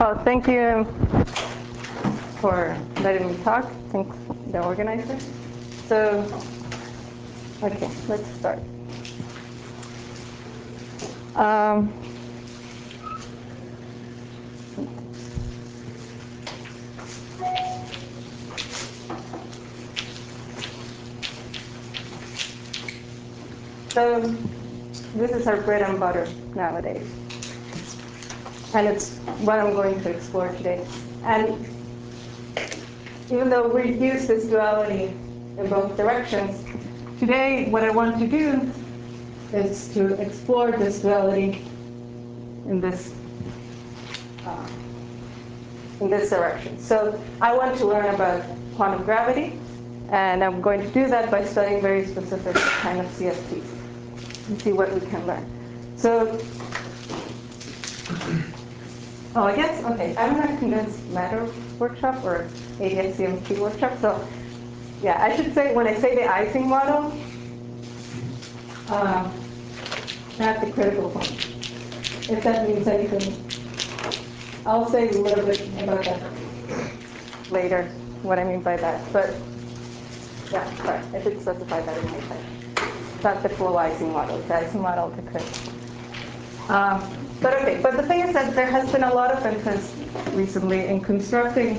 Oh, thank you for letting me talk. Thanks, the organizer. So, okay, let's start. So, this is our bread and butter nowadays. And it's what I'm going to explore today. And even though we use this duality in both directions, today what I want to do is to explore this duality in this direction. So I want to learn about quantum gravity, and I'm going to do that by studying very specific kind of CFTs and see what we can learn. So, I guess, okay, I'm in a condensed matter workshop or ADS-CMT workshop. So, yeah, I should say, when I say the Ising model, not the critical point. If that means anything, I'll say a little bit about that later, what I mean by that. But, yeah, sorry, I should specify that in my title. It's not the full Ising model, it's the Ising model to critical. But okay, but the thing is that there has been a lot of interest recently in constructing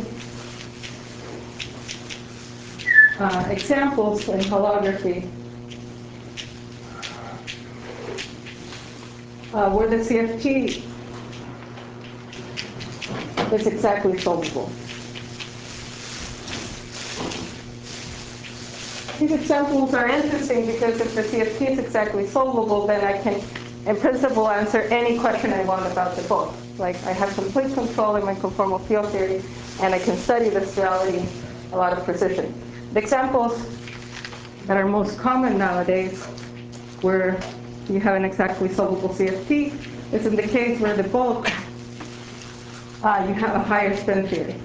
examples in holography where the CFT is exactly solvable. These examples are interesting because if the CFT is exactly solvable, then I can, in principle, answer any question I want about the book. Like, I have complete control in my conformal field theory, and I can study this duality a lot of precision. The examples that are most common nowadays, where you have an exactly solvable CFT, is in the case where the bulk, you have a higher spin theory.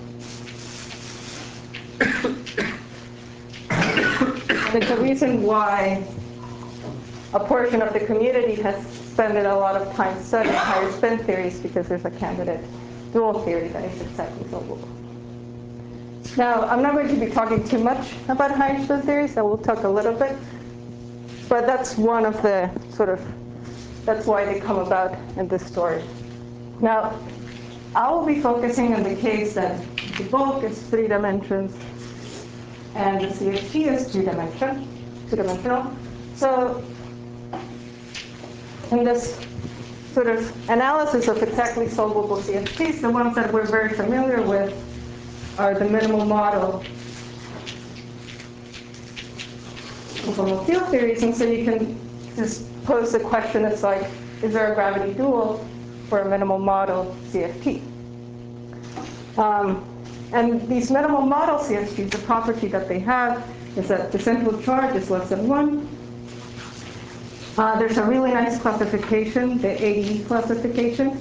It's a reason why a portion of the community has spent a lot of time studying higher spin theories, because there's a candidate dual theory that is exactly solvable. Now, I'm not going to be talking too much about higher spin theories. I will talk a little bit. But that's one of the that's why they come about in this story. Now, I will be focusing on the case that the bulk is 3 dimensions and the CFT is 2-dimensional. So in this sort of analysis of exactly solvable CFTs, the ones that we're very familiar with are the minimal model conformal field theories. And so you can just pose the question, it's like, is there a gravity dual for a minimal model CFT? And these minimal model CFTs, the property that they have is that the central charge is less than 1. There's a really nice classification, the ADE classification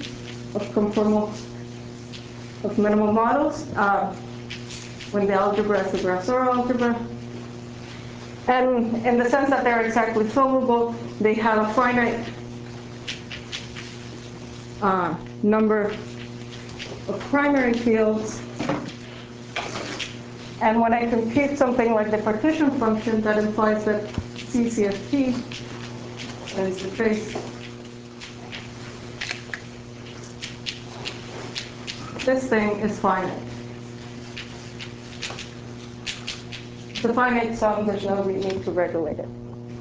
of minimal models, when the algebra is a Grassor algebra. And in the sense that they're exactly solvable, they have a finite number of primary fields. And when I compute something like the partition function, that implies that CCFT, that is the trace, this thing is finite. It's a finite sum, there's no need to regulate it.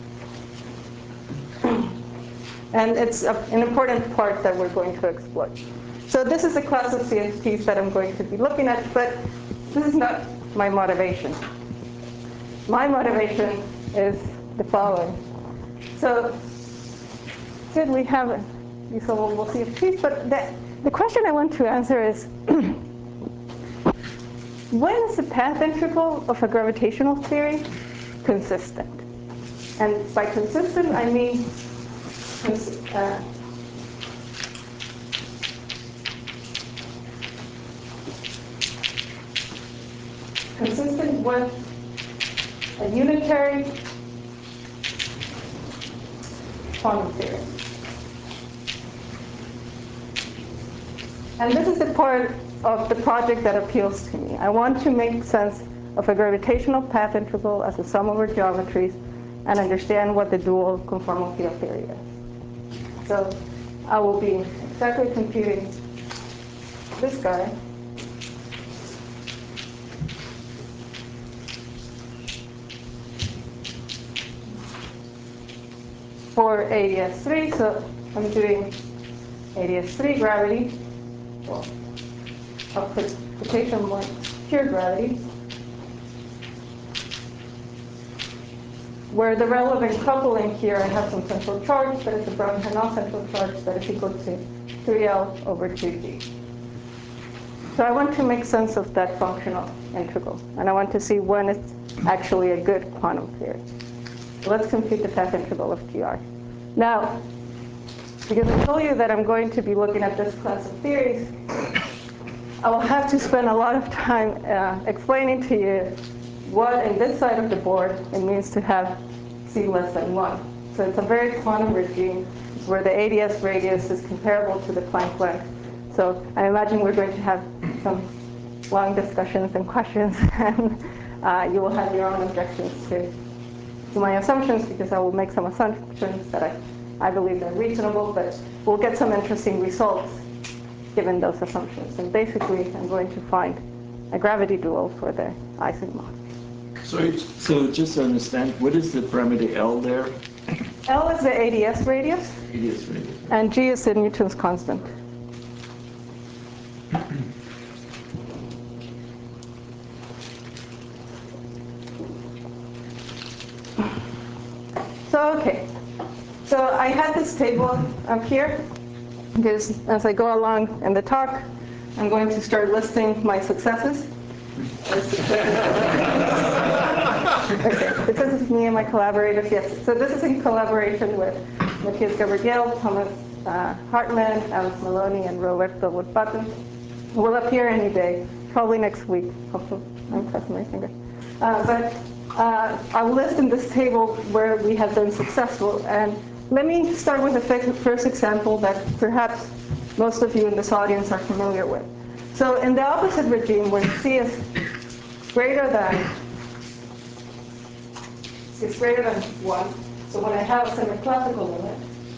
And it's an important part that we're going to explore. So this is the class of CFTs that I'm going to be looking at, but this is not my motivation. My motivation is the following. So good, we have these solvable CFTs, but the question I want to answer is, when is the path integral of a gravitational theory consistent? And by consistent, I mean consistent with a unitary quantum theory. And this is the part of the project that appeals to me. I want to make sense of a gravitational path integral as a sum over geometries and understand what the dual conformal field theory is. So I will be exactly computing this guy for ADS3. So I'm doing ADS3 gravity. Well, I'll put quotation marks pure gravity, where the relevant coupling here, I have some central charge, that is the Brown-Hinault central charge that is equal to 3L over 2G. So I want to make sense of that functional integral, and I want to see when it's actually a good quantum theory. So let's compute the path integral of GR. Now, because I told you that I'm going to be looking at this class of theories, I will have to spend a lot of time explaining to you what, in this side of the board, it means to have c less than 1. So it's a very quantum regime where the ADS radius is comparable to the Planck length. So I imagine we're going to have some long discussions and questions, and you will have your own objections to my assumptions, because I will make some assumptions that I believe are reasonable, but we'll get some interesting results given those assumptions. And basically, I'm going to find a gravity dual for the Ising model. So just to understand, what is the parameter L there? L is the ADS radius. ADS radius. And G is the Newton's constant. So, okay. So I had this table up here, because as I go along in the talk, I'm going to start listing my successes. Okay, so this is me and my collaborators. Yes, so this is in collaboration with Matthias Gabriel, Thomas Hartmann, Alex Maloney, and Roberto Wood-Button. We'll appear any day, probably next week. Hopefully, I'm crossing my fingers. But I'll list in this table where we have been successful. And let me start with the first example that perhaps most of you in this audience are familiar with. So in the opposite regime, where C is greater than 1, so when I have a semi-classical limit,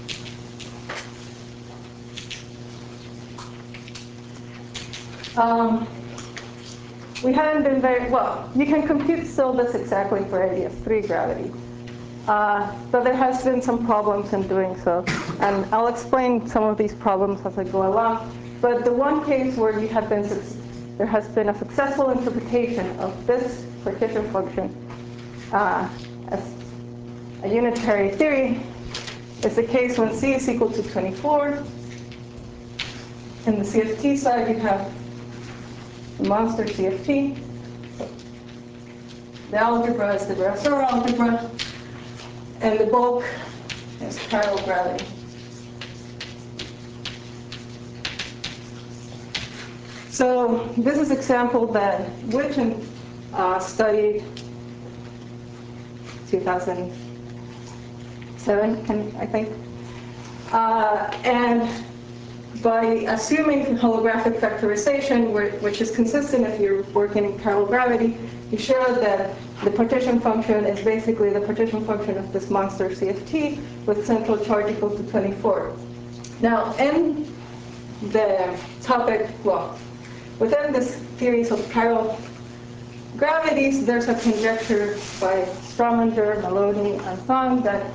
we haven't been very, well, you can compute still this exactly for ADS3 gravity. But there has been some problems in doing so. And I'll explain some of these problems as I go along. But the one case where there has been a successful interpretation of this partition function as a unitary theory is the case when C is equal to 24. In the CFT side, you have the monster CFT. The algebra is the Virasoro algebra, and the bulk is chiral gravity. So this is an example that Witten studied 2007, I think. And by assuming holographic factorization, which is consistent if you're working in chiral gravity, you show that the partition function is basically the partition function of this monster CFT with central charge equal to 24. Now, in the topic, well, within this series of chiral gravities, there's a conjecture by Strominger, Maloney, and Thom that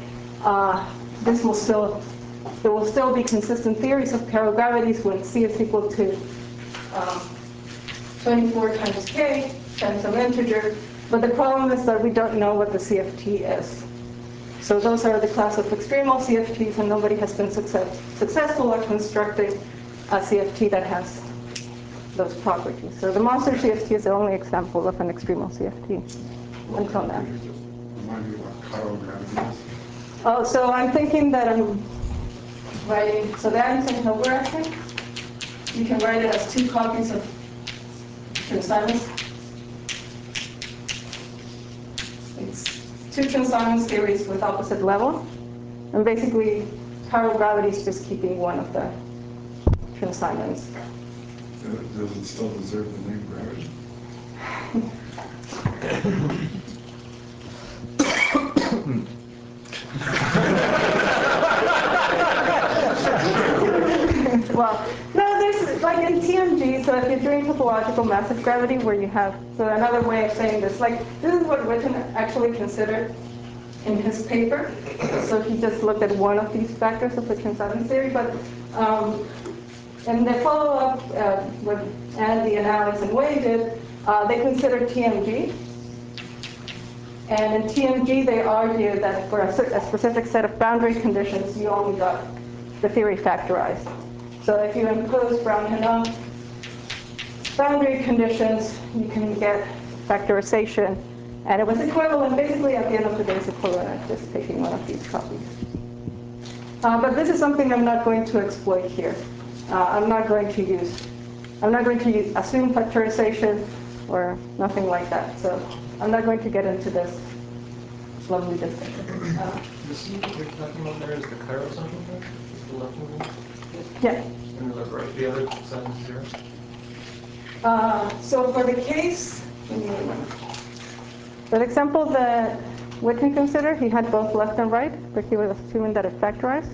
there will still be consistent theories of chiral gravities when C is equal to 24 times k times some integer. But the problem is that we don't know what the CFT is. So those are the class of extremal CFTs, and nobody has been successful at constructing a CFT that has those properties. So the monster CFT is the only example of an extremal CFT until now. Oh, so I'm thinking that I'm writing, so the Einstein-Hilbert, you can write it as 2 copies of Chern-Simons. It's 2 Chern-Simons theories with opposite level. And basically, chiral gravity is just keeping one of the Chern-Simons Does it still deserve the name gravity? Well, no, there's like in TMG, so if you're doing topological massive gravity where you have, so another way of saying this, like this is what Witten actually considered in his paper. So he just looked at one of these factors of the transition theory, but in the follow-up, what Andy and Alex and Wei did, they considered TMG. And in TMG, they argued that for a specific set of boundary conditions, you only got the theory factorized. So if you impose Brown-Hénon boundary conditions, you can get factorization. And it was equivalent, basically at the end of the day, it's equivalent of just taking one of these copies. But this is something I'm not going to exploit here. I'm not going to use assume factorization or nothing like that. So I'm not going to get into this lovely discussion. The C you're talking about there is the chiral sample there? The left one? Yeah. And the other side is 0? So for the case, for the example that Witten considered, he had both left and right, but he was assuming that it factorized.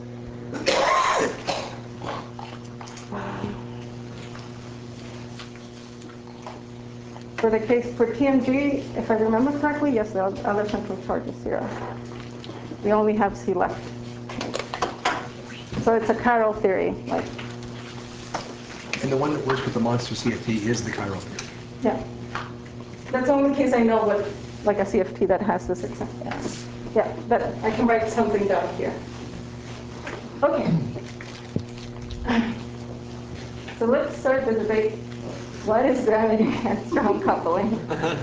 For the case for TMG, if I remember correctly, yes, the other central charge is 0. We only have C left. So it's a chiral theory. Like, And the one that works with the monster CFT is the chiral theory. yeah. That's the only case I know with like a CFT that has this example. Yeah, but I can write something down here. Okay. So let's start the debate. What is gravity and strong coupling?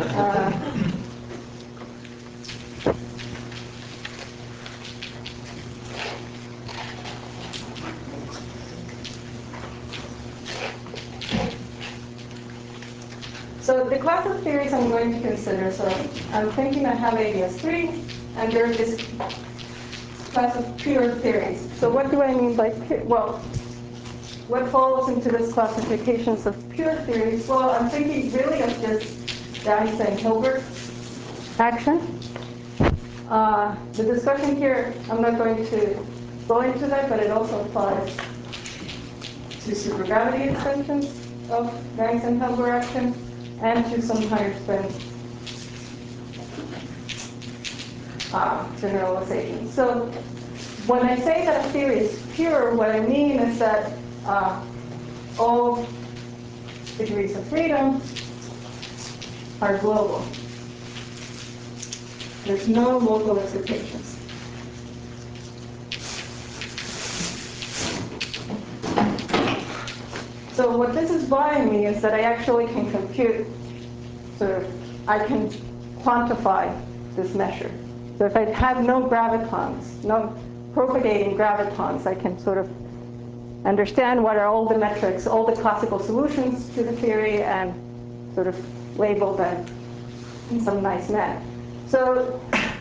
So the class of theories I'm going to consider, so I'm thinking I have ABS3, and there's this class of pure theories. So what do I mean by pure? Well, what falls into this classifications of pure theories? Well, I'm thinking really of just the Einstein-Hilbert action. The discussion here, I'm not going to go into that, but it also applies to supergravity extensions of the Einstein-Hilbert action and to some higher spin generalization. So when I say that a theory is pure, what I mean is that all degrees of freedom are global. There's no local excitations. So what this is buying me is that I actually can compute, I can quantify this measure. So if I have no gravitons, no propagating gravitons, I can sort of understand what are all the metrics, all the classical solutions to the theory, and sort of label them in some nice manner. So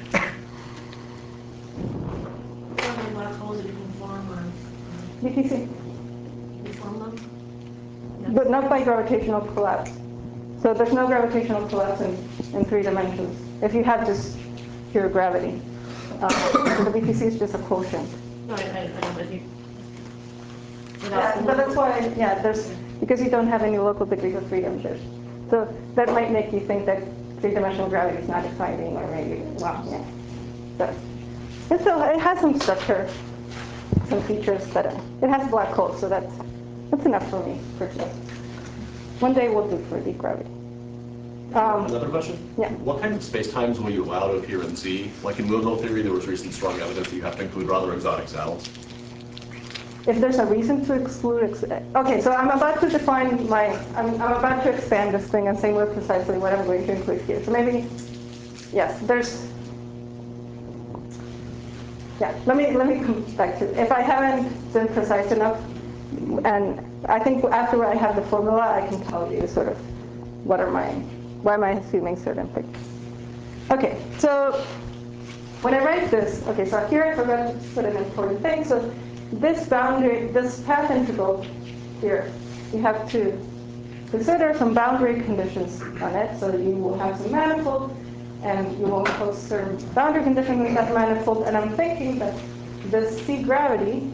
black holes that you can form or BTC, you form them? but not by gravitational collapse. So there's no gravitational collapse in 3 dimensions if you have just pure gravity. So the BTC is just a quotient. No, I know, but you. Yeah, but that's why, yeah, because you don't have any local degrees of freedom there. So that might make you think that 3-dimensional gravity is not exciting, or maybe, well, yeah. But it has some structure, some features, but it has black holes, so that's enough for me, for today. One day we'll do for deep gravity. Another question? Yeah. What kind of spacetimes will you allow to appear in Z? Like in Moonville theory, there was recent strong evidence that you have to include rather exotic saddles. If there's a reason to exclude, okay, so I'm about to define I'm about to expand this thing and say more precisely what I'm going to include here. So maybe, yes, let me come back to it. If I haven't been precise enough, and I think after I have the formula, I can tell you sort of why am I assuming certain things. Okay, so when I write this, okay, so here I forgot to put an important thing. So this boundary, this path integral here, you have to consider some boundary conditions on it. So you will have some manifold, and you will impose certain boundary conditions in that manifold. And I'm thinking that this C gravity,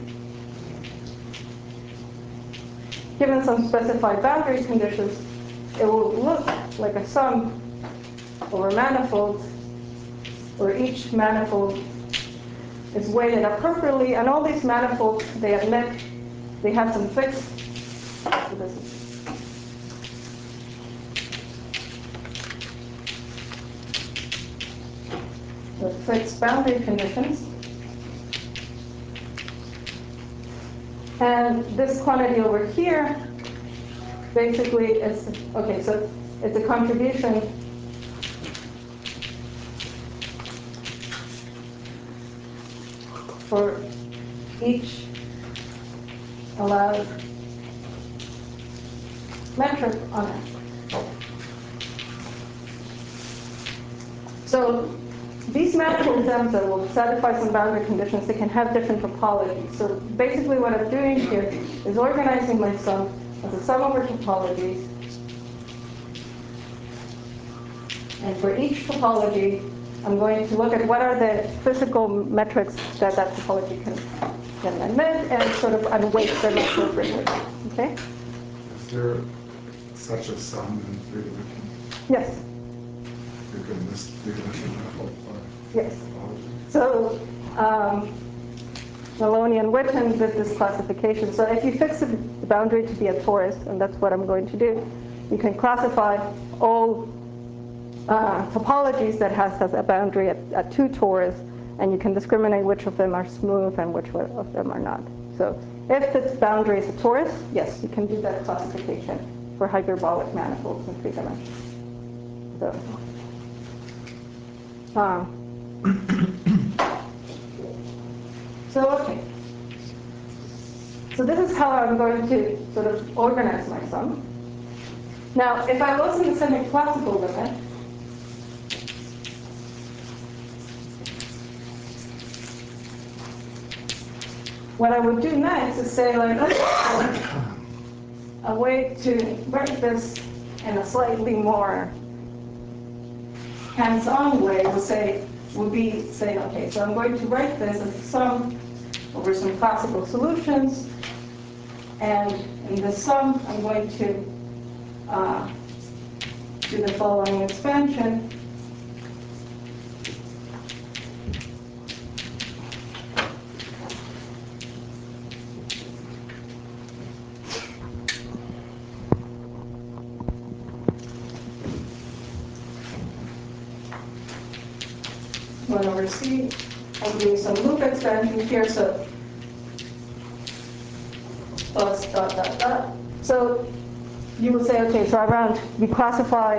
given some specified boundary conditions, it will look like a sum over manifolds, where each manifold is weighted appropriately, and all these manifolds, they have some fixed, fixed boundary conditions. And this quantity over here basically is, okay, so it's a contribution for each allowed metric on it. So these manifold stems that will satisfy some boundary conditions, they can have different topologies. So basically what I'm doing here is organizing my sum as a sum over topologies. And for each topology, I'm going to look at what are the physical metrics that that topology can admit and sort of unweight them appropriately. Okay? Is there such a sum in 3 dimensions? Yes. You can list 3 dimensional manifold Yes. topology? So Maloney and Witten did this classification. So if you fix the boundary to be a torus, and that's what I'm going to do, you can classify all topologies that has a boundary at 2 torus, and you can discriminate which of them are smooth and which of them are not. So if the boundary is a torus, yes, you can do that classification for hyperbolic manifolds in 3 dimensions. So okay. So this is how I'm going to sort of organize my sum. Now, if I was in the semi-classical limit, what I would do next is say, like, a way to write this in a slightly more hands-on way would be say, okay, so I'm going to write this as a sum over some classical solutions, and in the sum, I'm going to do the following expansion. One over C. I'm doing some loop expansion here, so plus dot, dot, dot. So you will say, okay, so we classify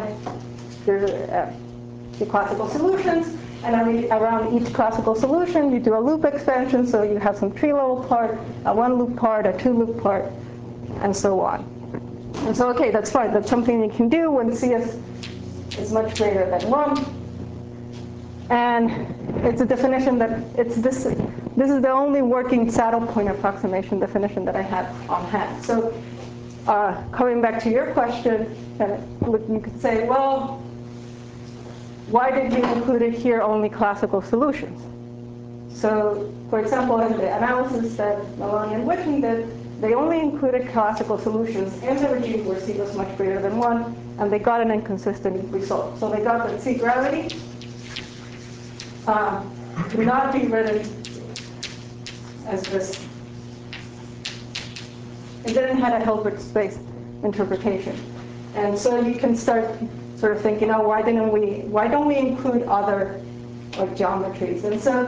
the classical solutions, and around each classical solution, you do a loop expansion, so you have some tree level part, a 1 loop part, a 2 loop part, and so on. And so, okay, that's fine. That's something you can do when C is much greater than 1. And it's a definition that this is the only working saddle point approximation definition that I have on hand. So coming back to your question, you could say, well, why did you include it here only classical solutions? So, for example, in the analysis that Maloney and Witten did, they only included classical solutions in the regime where C was much greater than 1, and they got an inconsistent result. So they got that C gravity cannot be written as this. It didn't have a Hilbert space interpretation. And so you can start sort of thinking, oh, why don't we include other like geometries? And so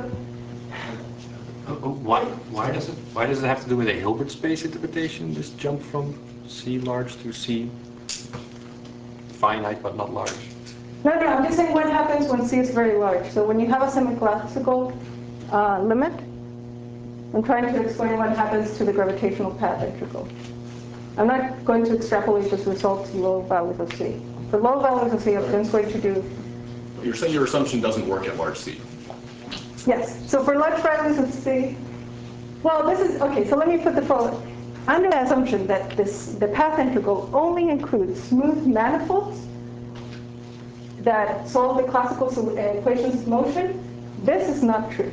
why does it have to do with a Hilbert space interpretation, this jump from C large to C finite but not large? No, I'm just saying what happens when C is very large. So when you have a semi-classical limit, I'm trying to explain what happens to the gravitational path integral. I'm not going to extrapolate this result to low values of C. For low values of C, I'm just going to do... You're saying your assumption doesn't work at large C. Yes. So for large values of C, well, this is... Okay, so let me put the following. under the assumption that the path integral only includes smooth manifolds that solve the classical equations of motion, this is not true.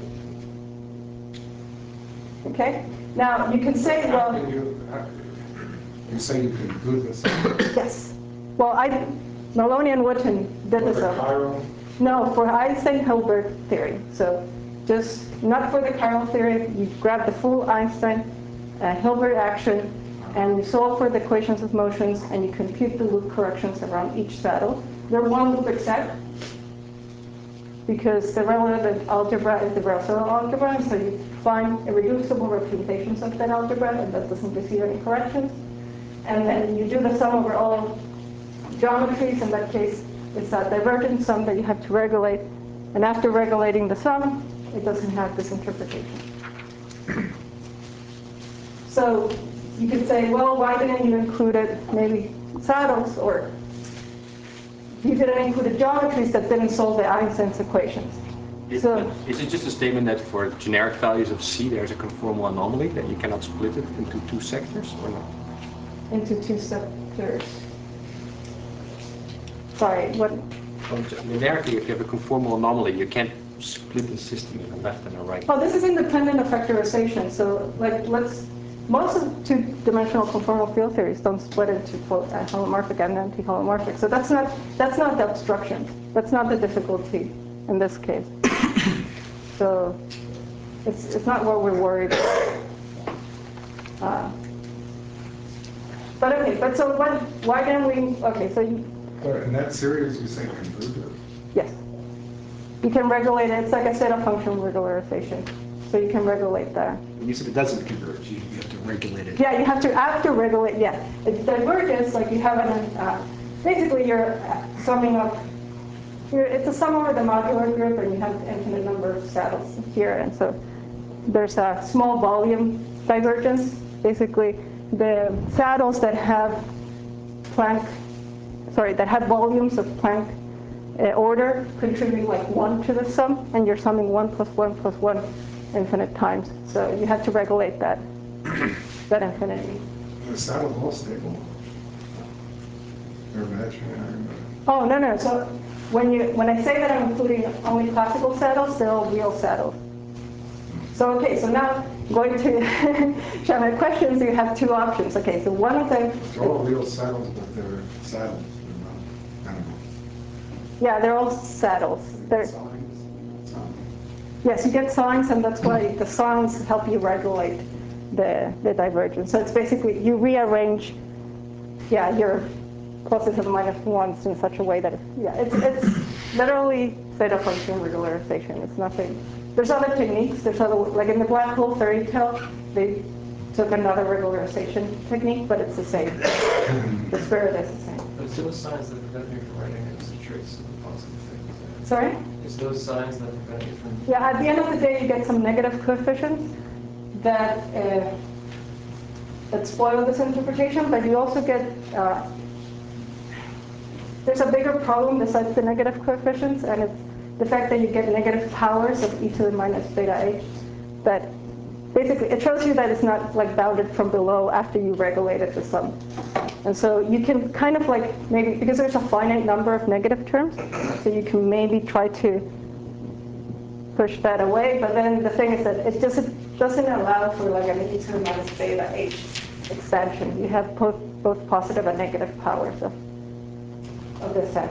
Okay? Now, you can say, well... You say you can do this Yes. Well, Maloney and Wooten did with this. the chiral? No, for Einstein-Hilbert theory. So just not for the chiral theory. You grab the full Einstein-Hilbert action, and you solve for the equations of motions, and you compute the loop corrections around each saddle. They're one loop except, because the relative algebra is the Russell algebra, so you find irreducible representations of that algebra, and that doesn't receive any corrections. And then you do the sum over all geometries. In that case, it's a divergent sum that you have to regulate. And after regulating the sum, it doesn't have this interpretation. So you could say, well, why didn't you include it, maybe saddles, or you didn't include geometries that didn't solve the Einstein's equations. Is it just a statement that for generic values of C, there's a conformal anomaly, that you cannot split it into two sectors, or not? Into two sectors. Sorry, what? Well, generically, if you have a conformal anomaly, you can't split the system in a left and a right. Oh, this is independent of factorization. So, like, most of two-dimensional conformal field theories don't split into holomorphic and anti-holomorphic. So that's not the obstruction. That's not the difficulty in this case. So it's not what we're worried about. But okay, but so why don't we, okay, so you... But in that series, you say convergent? Yes. You can regulate it. It's like a set of function regularization. So you can regulate that. You said it doesn't converge. You have to regulate it. Yeah, you have to, after regulate, yeah. It diverges, like you have basically you're summing up, it's a sum over the modular group, and you have an infinite number of saddles here. And so there's a small volume divergence. Basically, the saddles that have volumes of Planck order contribute like 1 to the sum, and you're summing 1 plus 1 plus 1 infinite times. So you have to regulate that infinity. The saddle's all stable. They're imaginary. Oh, no. So when I say that I'm including only classical saddles, they're all real saddles. So, okay, so now going to Shannon questions, you have two options. Okay, so one of them... They're all real saddles, but they're saddles. They're not animals. Yeah, they're all saddles. Signs. Yes, you get signs, and that's why the signs help you regulate the divergence. So it's basically, you rearrange, your pluses and minus ones in such a way that, it's literally theta function regularization. It's nothing. There's other techniques. There's other, like in the black hole fairy tale, they took another regularization technique, but it's the same. The spirit is the same. It's those signs that prevent me from writing it as a trace of the positive things. Sorry? It's those signs that prevent you from... Yeah, at the end of the day, you get some negative coefficients that spoil this interpretation, but you also get, there's a bigger problem besides the negative coefficients, and it's the fact that you get negative powers of e to the minus beta h. That basically, it shows you that it's not like bounded from below after you regulated the sum. And so you can kind of like maybe, because there's a finite number of negative terms, so you can maybe try to push that away, but then the thing is that it just doesn't allow for like an e to the minus beta h expansion. You have both positive and negative powers of this set.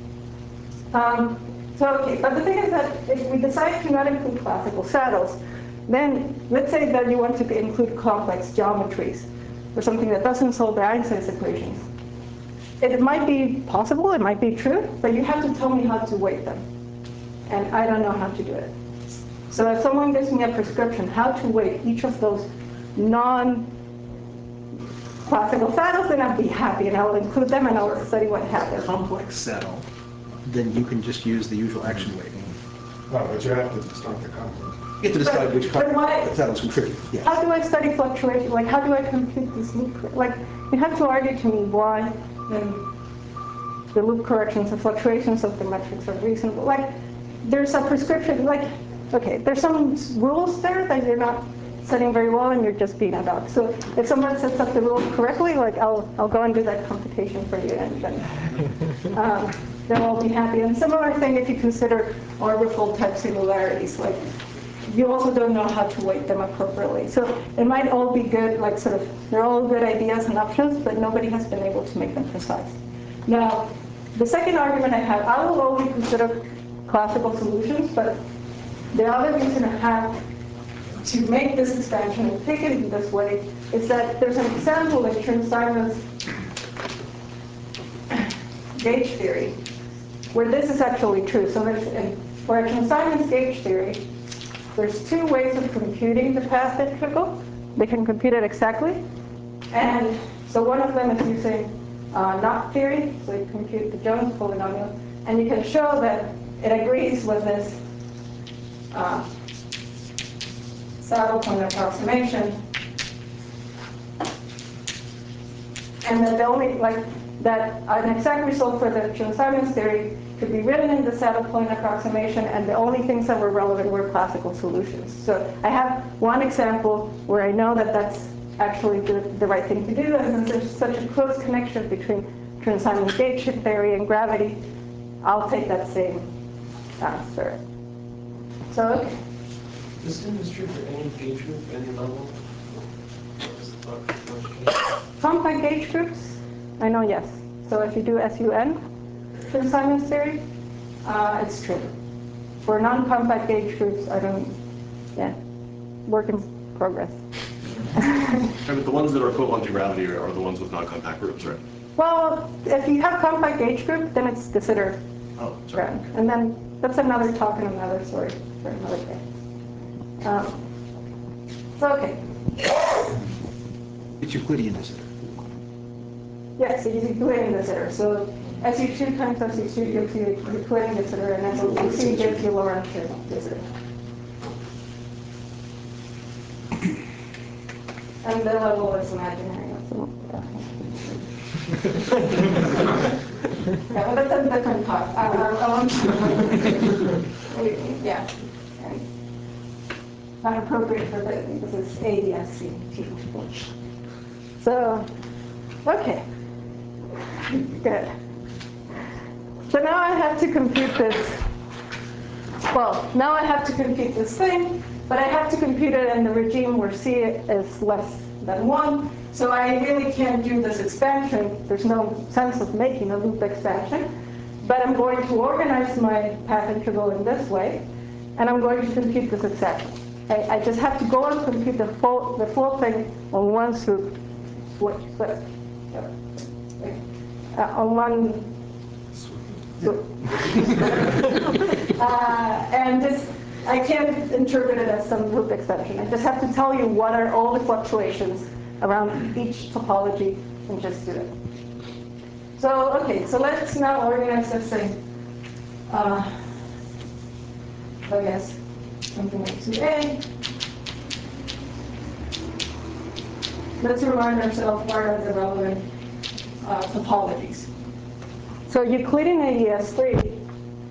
Okay, but the thing is that if we decide to not include classical saddles, then let's say that you want to include complex geometries or something that doesn't solve the Einstein's equations. It might be possible, it might be true, but you have to tell me how to weight them. And I don't know how to do it. So if someone gives me a prescription how to weight each of those non-classical saddles, then I'll be happy and I'll include them and I'll study what happens. Complex saddle, then you can just use the usual action weighting. No, but you have to start the complex. You have to decide which But why- saddles contribute. Yes. How do I study fluctuation? Like, how do I compute these loop? Like, you have to argue to me why the loop corrections and fluctuations of the metrics are reasonable. Like, there's a prescription. Like, okay, there's some rules there that you're not setting very well and you're just being a dog. So if someone sets up the rules correctly, like I'll go and do that computation for you, and then they'll all be happy. And similar thing if you consider orbifold type singularities, like you also don't know how to weight them appropriately. So it might all be good, like sort of, they're all good ideas and options, but nobody has been able to make them precise. Now, the second argument I have, I will only consider classical solutions, but the other reason I have to make this expansion and take it in this way is that there's an example in Chern-Simons gauge theory where this is actually true. So for Chern-Simons gauge theory, there's two ways of computing the path integral. They can compute it exactly. And so one of them is using knot theory. So you compute the Jones polynomial. And you can show that it agrees with this saddle point approximation. And that the only, that an exact result for the Chern-Simons theory could be written in the saddle point approximation, and the only things that were relevant were classical solutions. So I have one example where I know that that's actually the right thing to do, and since there's such a close connection between Chern-Simons gauge theory and gravity, I'll take that same answer. So, okay. This is true for any gauge group, any level? What's the question? Compact gauge groups? I know, yes. So if you do SUN, Chern-Simons theory, it's true. For non-compact gauge groups, I don't, work in progress. And the ones that are equivalent to gravity are the ones with non-compact groups, right? Well, if you have compact gauge group, then it's considered Oh, sorry. ground. And then that's another talk and another story for another day. So, okay. It's Euclidean de Sitter. Yes, it is Euclidean de Sitter. So SU2 times SU2 gives you Euclidean de Sitter, and SU3 gives you Lorentzian de Sitter. And the level is imaginary. So, yeah, well, that's a different talk. Yeah. Not appropriate for this is ADS-C. So, okay. Good. So now I have to compute this. Well, now I have to compute this thing, but I have to compute it in the regime where C is less than 1. So I really can't do this expansion. There's no sense of making a loop expansion. But I'm going to organize my path integral in this way, and I'm going to compute this exactly. I just have to go and compute the full thing on one swoop. On one swoop. And this, I can't interpret it as some loop extension. I just have to tell you what are all the fluctuations around each topology and just do it. So, okay, so let's now organize this thing. I guess something like 2A. Let's remind ourselves what are the relevant topologies. So Euclidean AES3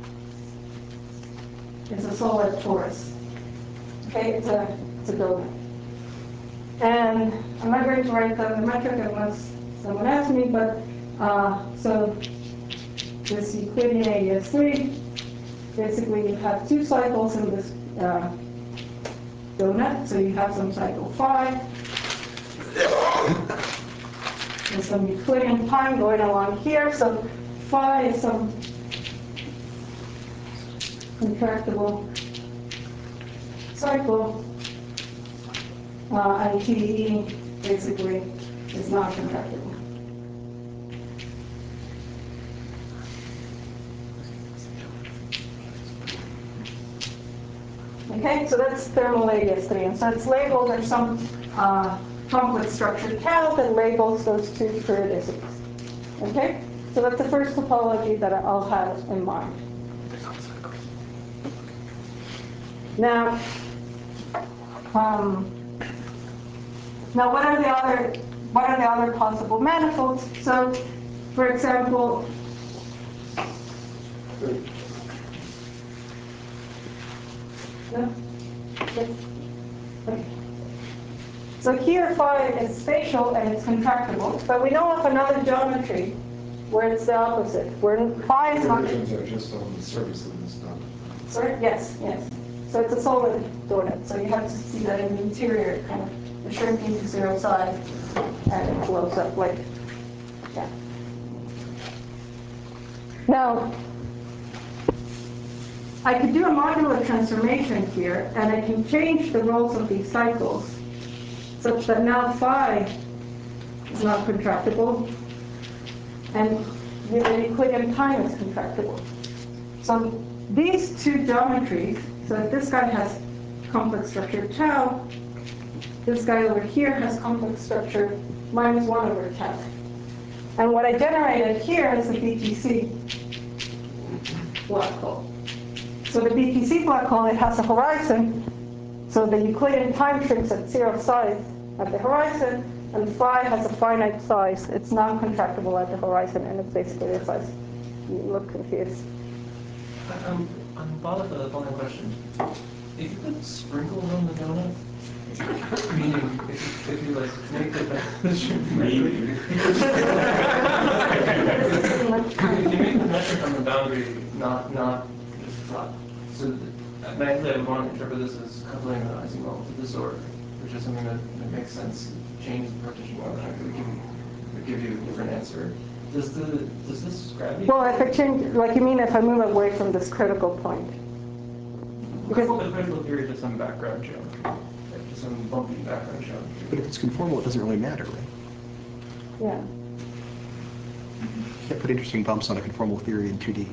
is a solid torus. Okay, it's a donut. And I'm not going to write down the metric unless someone asks me, but so this Euclidean AES3, basically you have two cycles in this donut. So you have some cycle phi and some Euclidean time going along here. So phi is some contractible cycle, and TE basically is not contractible. Okay, so that's thermal AES3, and so it's labeled, there's some complex structured tau that labels those two periodicities. Okay, so that's the first topology that I'll have in mind. Now, now what are the other possible manifolds? So, for example, So here phi is spatial and it's contractible, but we know of another geometry where it's the opposite, where phi is not. Conversions are just on the surface of this stuff. Sorry? Yes, yes. So it's a solid donut, so you have to see that in the interior, it kind of the shrinking to zero side, and it blows up like, yeah. Now, I could do a modular transformation here, and I can change the roles of these cycles such that now phi is not contractible, and the Euclidean time is contractible. So these two geometries, so if this guy has complex structure tau, this guy over here has complex structure minus 1 over tau. And what I generated here is the BTC black hole. So the BTC black hole, it has a horizon, so the Euclidean time shrinks at 0 size at the horizon, and phi has a finite size. It's non-contractible at the horizon, and it's basically this size. You look confused. I'm bothered by the following question. If you put sprinkles on the donut, meaning if you like make the metric, you make the metric on the boundary not just flat. So magically I would want to interpret this as coupling the azimuth to this order, which is something that makes sense. Change the partition automatically would give you a different answer. Does this gravity? Well, if I change, like you mean if I move away from this critical point? Because the critical theory to some background geometry, to some bumpy background geometry. But if it's conformal, it doesn't really matter, right? Yeah. You can't put interesting bumps on a conformal theory in 2D.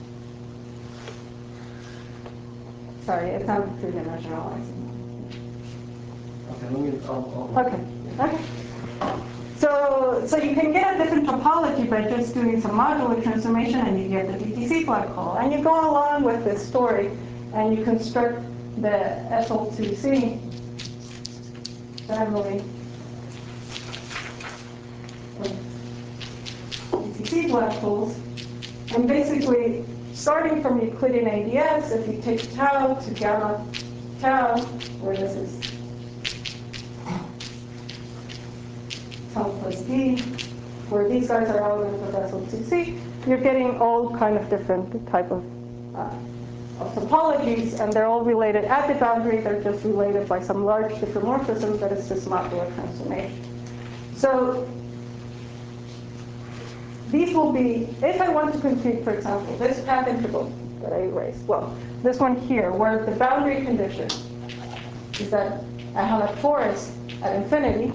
Sorry, it's not three-dimensional. Okay, let me. I'll Okay. Okay. So you can get a different topology by just doing some modular transformation, and you get the BTC black hole. And you go along with this story, and you construct the SL2C family of BTC black holes. And basically, starting from Euclidean ADS, if you take tau to gamma tau, where this is tau plus d, where these guys are elements of SL2C, you're getting all kind of different type of topologies, and they're all related at the boundary. They're just related by some large diffeomorphism that is just modular transformation. So these will be, if I want to compute, for example, this path integral that I erased, well, this one here, where the boundary condition is that I have a torus at infinity,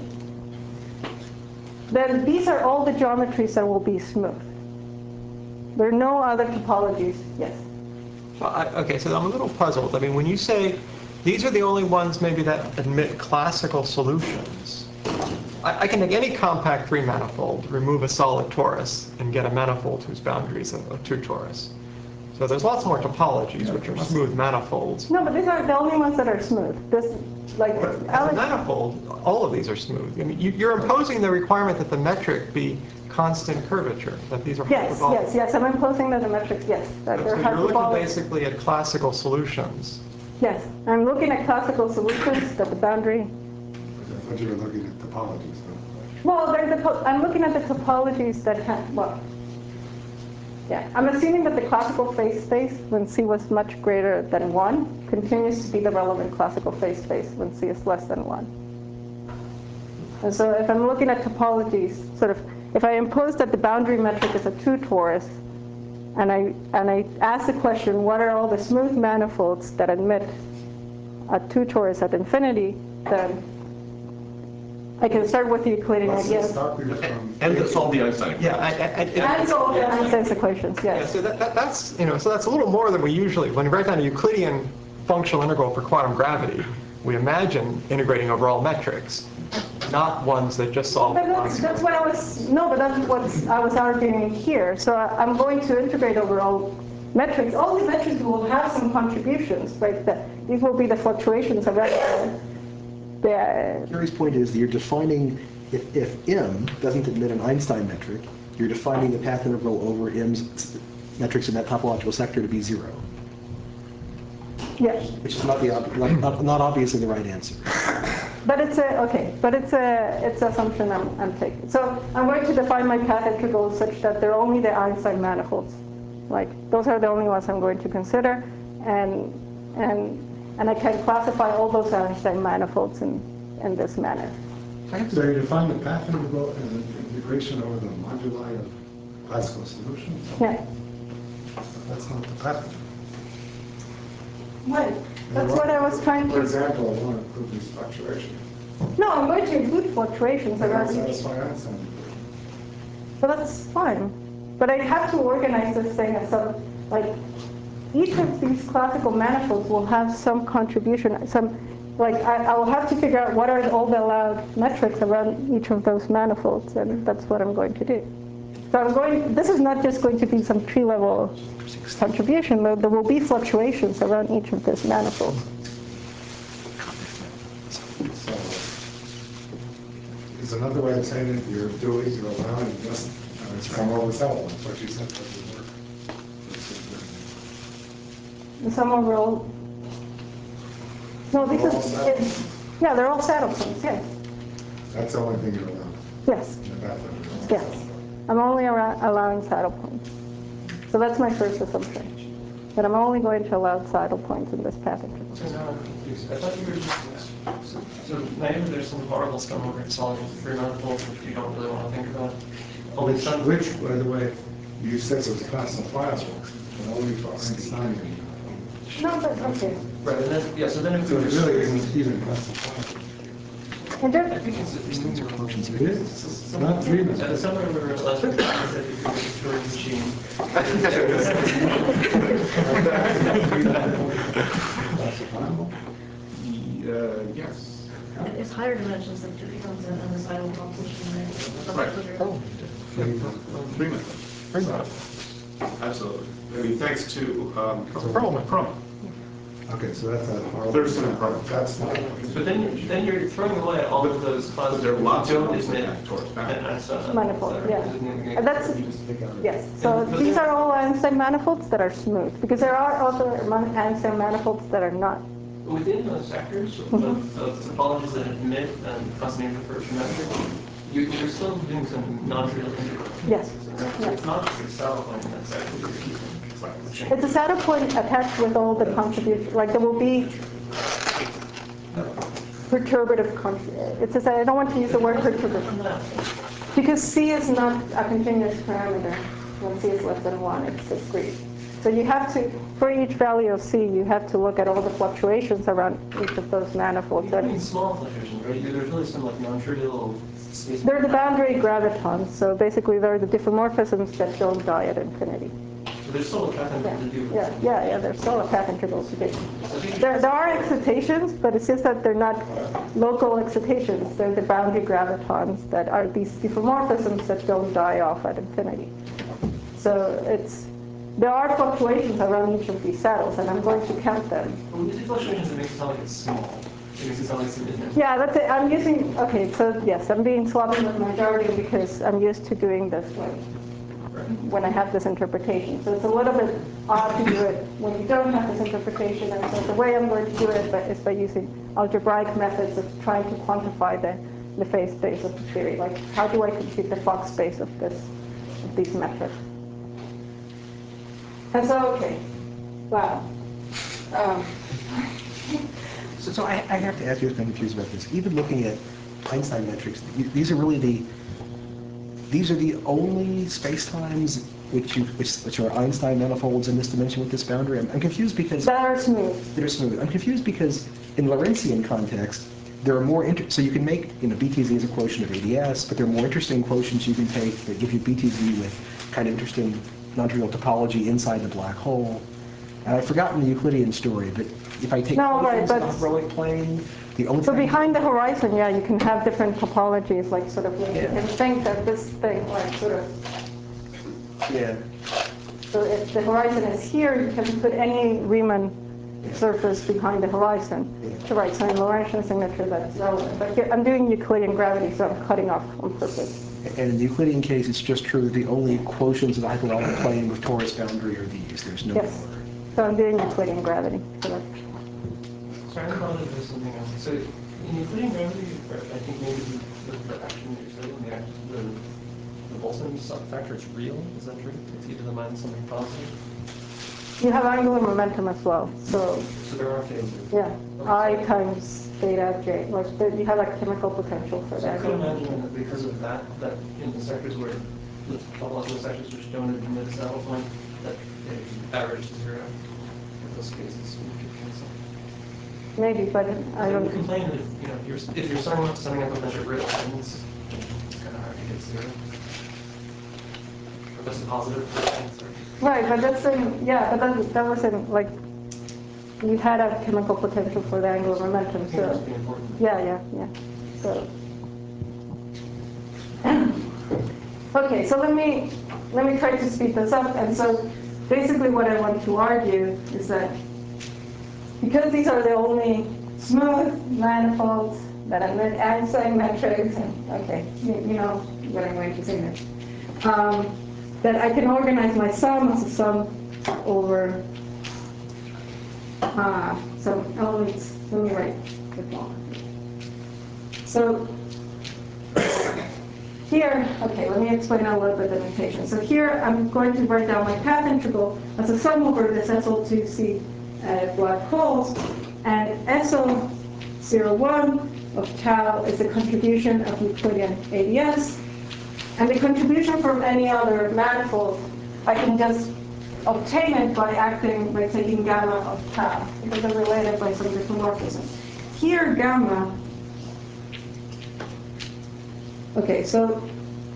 then these are all the geometries that will be smooth. There are no other topologies. Yes? Well, okay, so I'm a little puzzled. I mean, when you say these are the only ones maybe that admit classical solutions, I can take any compact three-manifold, remove a solid torus, and get a manifold whose boundaries are two torus. So there's lots more topologies, which are smooth manifolds. No, but these are the only ones that are smooth. This, like, As a manifold, all of these are smooth. I mean, you're imposing the requirement that the metric be constant curvature, that these are yes, hyperbolic. yes. I'm imposing that the metrics, yes, that So they're you're looking hyperbolic. basically at classical solutions. Yes, I'm looking at classical solutions that the boundary. I thought you were looking at topologies, though. Well, I'm looking at the topologies that have, well, yeah, I'm assuming that the classical phase space when C was much greater than 1 continues to be the relevant classical phase space when C is less than 1. And so if I'm looking at topologies, sort of, if I impose that the boundary metric is a 2 torus, and I ask the question, what are all the smooth manifolds that admit a 2 torus at infinity, then I can start with the Euclidean Let's ideas. stop you from. And solve the Einstein equation. And solve the Einstein's equations, Yeah, yes. so that's, you know, so that's a little more than we usually, when we write down a Euclidean functional integral for quantum gravity, we imagine integrating over all metrics, not ones that just solve. But that's what I was, no, but that's what I was arguing here. So I'm going to integrate over all metrics. All the metrics will have some contributions, right? These will be the fluctuations of vector. Gary's point is that you're defining, if M doesn't admit an Einstein metric, you're defining the path integral over M's metrics in that topological sector to be 0. Yes. Which is not obviously the right answer. But it's it's an assumption I'm taking. So I'm going to define my path integrals such that they're only the Einstein manifolds. Like, those are the only ones I'm going to consider, and I can classify all those Einstein manifolds in this manner. So you define the path integral as an integration over the moduli of classical solutions? Yeah. That's not the path integral. Right. That's what I was trying For to. example, I want to prove these fluctuations. No, I'm going to include fluctuations They don't around each. satisfy Einstein equation. But that's fine. But I have to organize this thing as some, like, each of these classical manifolds will have some contribution, I will have to figure out what are all the allowed metrics around each of those manifolds, and that's what I'm going to do. So this is not just going to be some tree-level contribution, there will be fluctuations around each of these manifolds. So, is another way of saying it, you're allowing just some over settlements, what you said doesn't work. And some overall. No, They're all these saddle. yeah, they're all saddle points, yes. That's the only thing you're allowing. Yes, The path integral. yes. I'm only allowing saddle points. So that's my first assumption, that I'm only going to allow saddle points in this path integral. So now I'm confused. I thought you were just, so maybe there's some horrible sum over solving three manifolds which you don't really want to think about. Only some. Which, by the way, you said was classifiable, but only for Einsteinian. No, but, okay. Right, and then, yeah, so then if So we it really isn't even classifiable. And I just, think it's It is, not three at minutes. the summer we were last week, I said if you were a Turing machine. Classifiable? Yes. It's higher dimensions that it becomes an undecidable proposition, right? Right. Three minutes. Absolutely. I mean, thanks to Perlman. Okay, so that's a horrible. Thurston and Perlman. That's not. But then you're throwing away all of those classes. There are lots of don't ones admit that towards and that. Einstein. Manifold, yeah. And that's, Take out. yes. So these are all Einstein manifolds that are smooth, because there are other Einstein manifolds that are not. Within those sectors of topologies that admit and fascinating for geometry, you're still doing some non-trivial integral. Yes. So it's not just a saddle point in that sector you're using. It's a saddle point attached with all the contributions, like there will be perturbative contributions. I don't want to use the word perturbative, because C is not a continuous parameter when C is less than 1, it's discrete. So you have to, for each value of C, you have to look at all the fluctuations around each of those manifolds. I mean small fluctuations, right? There's really some like non-trivial space. They're the boundary gravitons, so basically they're the diffeomorphisms that don't die at infinity. So there's still a path integral to do. Yeah, there's still a path integral to do. There are excitations, but it's just that they're not local excitations. They're the boundary gravitons that are these diffeomorphisms that don't die off at infinity. So there are fluctuations around each of these saddles, and I'm going to count them. When you say fluctuations, it makes it sound like it's small. It makes it sound like it's significant. Yeah, that's it. I'm using, okay, so yes, I'm being sloppy with my jargon because I'm used to doing this when I have this interpretation. So it's a little bit odd to do it when you don't have this interpretation. And so the way I'm going to do it is by using algebraic methods of trying to quantify the phase space of the theory. Like, how do I compute the Fock space of these metrics? And so, okay, wow. So I have to ask you, I'm confused about this. Even looking at Einstein metrics, these are the only spacetimes which are Einstein manifolds in this dimension with this boundary. I'm confused because That are smooth. they're smooth. I'm confused because in Lorentzian context, there are more so you can make BTZ as a quotient of ADS, but there are more interesting quotients you can take that give you BTZ with kind of interesting non-trivial topology inside the black hole. And I've forgotten the Euclidean story, but if I take quotients in the hyperbolic plane, the only So behind the horizon, yeah, you can have different topologies, like sort of, you can think that this thing, like sort of, yeah. so if the horizon is here, you can put any Riemann surface behind the horizon. So right, so in Lorentzian signature, that's relevant. But here, I'm doing Euclidean gravity, so I'm cutting off on purpose. And in the Euclidean case, it's just true that the only quotients of the hyperbolic plane with torus boundary are these. There's no Yes. more. So I'm doing Euclidean gravity. So that's, Sorry, I'm probably doing something else. So including gravity, I think maybe the action you're studying, the Boltzmann factor is real, is that true? It's e to the minus something positive? You have angular momentum as well, so So there are phases. yeah, Okay, I so- times theta j, like you have a chemical potential for So I that. could imagine that because of that in the sectors where, the topological sectors which don't admit a saddle point, that they average to zero. If those cases we could cancel. Maybe, but I You don't. complain that if you're summing up a bunch of real ends, it's kind of hard to get zero. But that's a positive answer. Right, but that's yeah, but that wasn't like you had a chemical potential for the angular momentum, I think that so would be important. yeah. So okay, so let me try to speed this up. And so basically, what I want to argue is that because these are the only smooth manifolds that emit Einstein metrics, and okay, you know what I'm going to say next. That I can organize my sum as a sum over some elements. Let me write it down. So here, okay, let me explain a little bit the notation. So here I'm going to write down my path integral as a sum over this SO2C black holes, and SO01 of tau is the contribution of Euclidean ADS. And the contribution from any other manifold, I can just obtain it by taking gamma of tau, because they're related by some diffeomorphism. Here, gamma, okay, so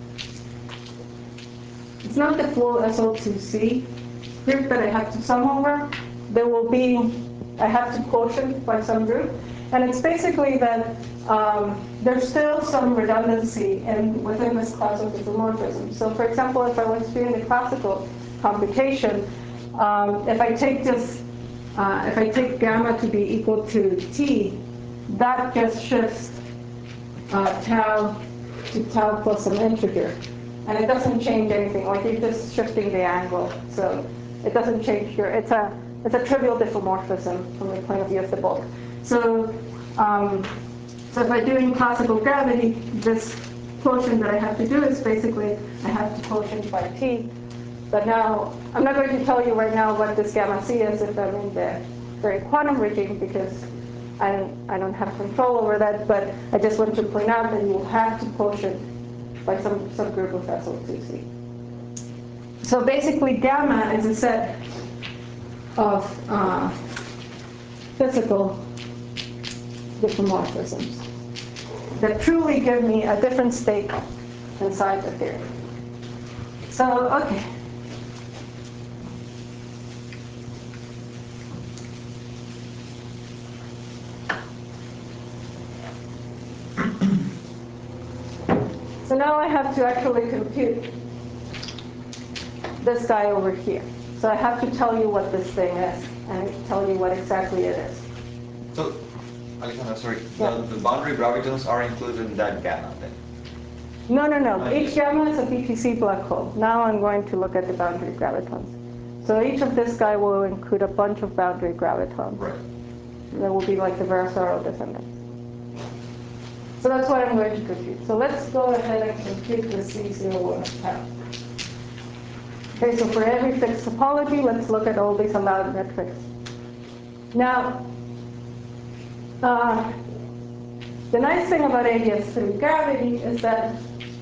it's not the full SO2C group that I have to sum over. There will be, I have to quotient by some group. And it's basically that there's still some redundancy within this class of diffeomorphism. So for example, if I was doing the classical computation, if I take gamma to be equal to t, that just shifts tau to tau plus some integer. And it doesn't change anything, like you're just shifting the angle. So it doesn't change it's a trivial diffeomorphism from the point of view of the bulk. So, so if I'm doing classical gravity, this quotient that I have to do is basically I have to quotient by t. But now, I'm not going to tell you right now what this gamma c is if I'm in the very quantum regime, because I don't have control over that. But I just want to point out that you will have to quotient by some subgroup of SO2C. So basically, gamma is a set of physical diffeomorphisms that truly give me a different state inside the theory. So, okay. So now I have to actually compute this guy over here. So I have to tell you what this thing is and tell you what exactly it is. So, Alexandra, sorry, Yeah. the boundary gravitons are included in that gamma then? No. Each gamma is a BTC black hole. Now I'm going to look at the boundary gravitons. So each of this guy will include a bunch of boundary gravitons. Right. That will be like the Virasoro descendants. So that's what I'm going to compute. So let's go ahead and compute the C01 of tau. Okay, so for every fixed topology, let's look at all these allowed metrics. Now, the nice thing about ADS through gravity is that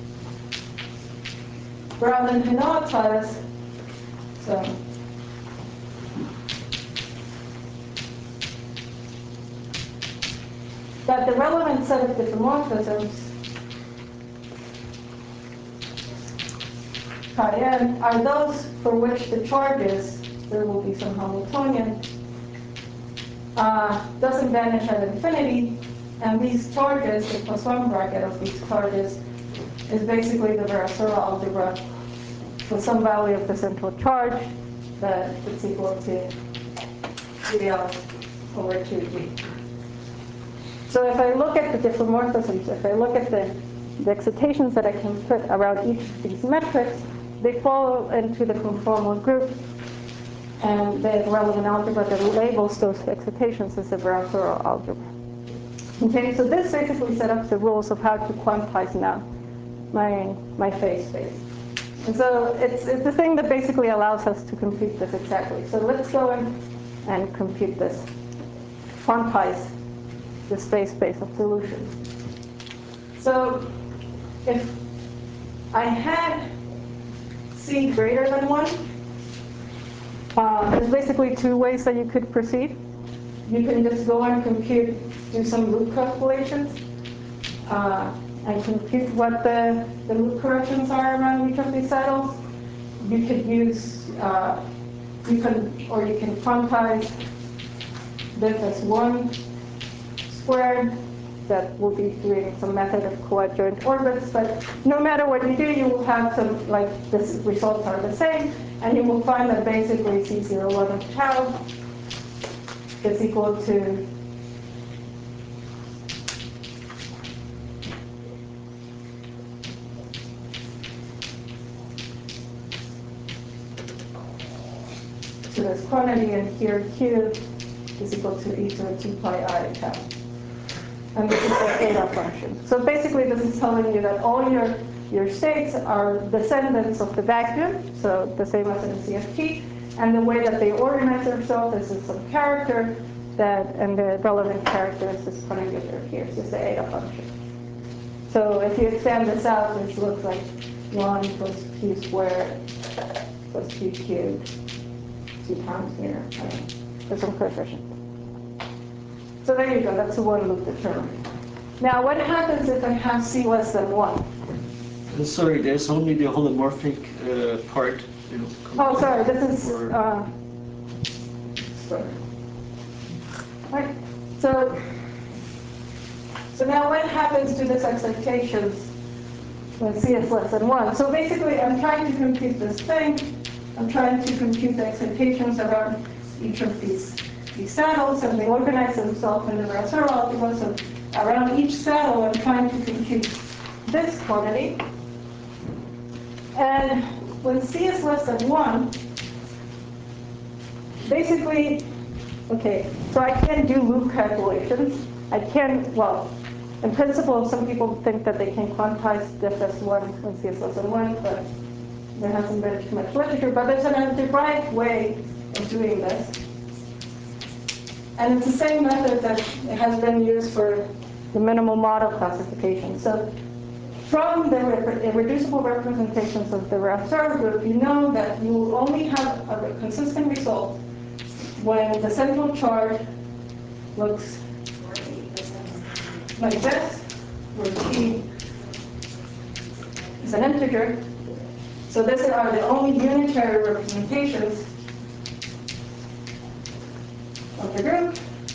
rather than Hinota, so that the relevant set of diffeomorphisms chi n are those for which the charges, there will be some Hamiltonian, doesn't vanish at infinity, and these charges, the plus one bracket of these charges, is basically the Virasoro algebra with some value of the central charge that is equal to 3L over 2G. So if I look at the diffeomorphisms, if I look at the excitations that I can put around each of these metrics, they fall into the conformal group, and the relevant algebra that labels those excitations is the Virasoro algebra. Okay, so this basically set up the rules of how to quantize now my phase space. And so it's the thing that basically allows us to compute this exactly. So let's go in and compute this, quantize the phase space of solutions. So if I had C greater than 1, there's basically two ways that you could proceed. You can just go and compute, do some loop calculations, and compute what the loop corrections are around each of these saddles. You could use, you can quantize this as 1 squared. That will be doing some method of coadjoint orbits, but no matter what you do, you will have some, like, the results are the same, and you will find that basically C01 of tau is equal to this quantity, and here Q is equal to e to the 2 pi I tau. And this is the eta function. So basically this is telling you that all your states are descendants of the vacuum, so the same as in CFT, and the way that they organize themselves is some character and the relevant character is this contributor here, so it's the eta function. So if you extend this out, this looks like 1 plus q squared plus q cubed 2 times here. There's some coefficient. So there you go, that's the one loop determinant. Now what happens if I have C less than 1? Sorry, there's only the holomorphic part. Oh, sorry, this is... right. So now what happens to this excitation when C is less than 1? So basically I'm trying to compute this thing. I'm trying to compute the excitations around each of these saddles, and they organize themselves in the Virasoro algebra. So around each saddle, I'm trying to compute this quantity. And when C is less than 1, basically, okay, so I can do loop calculations. I can, well, in principle, some people think that they can quantize diff as 1 when C is less than 1, but there hasn't been too much literature. But there's an algebraic way of doing this. And it's the same method that has been used for the minimal model classification. So from the irreducible representations of the Virasoro group, you know that you will only have a consistent result when the central charge looks like this, where P is an integer. So these are the only unitary representations of the group.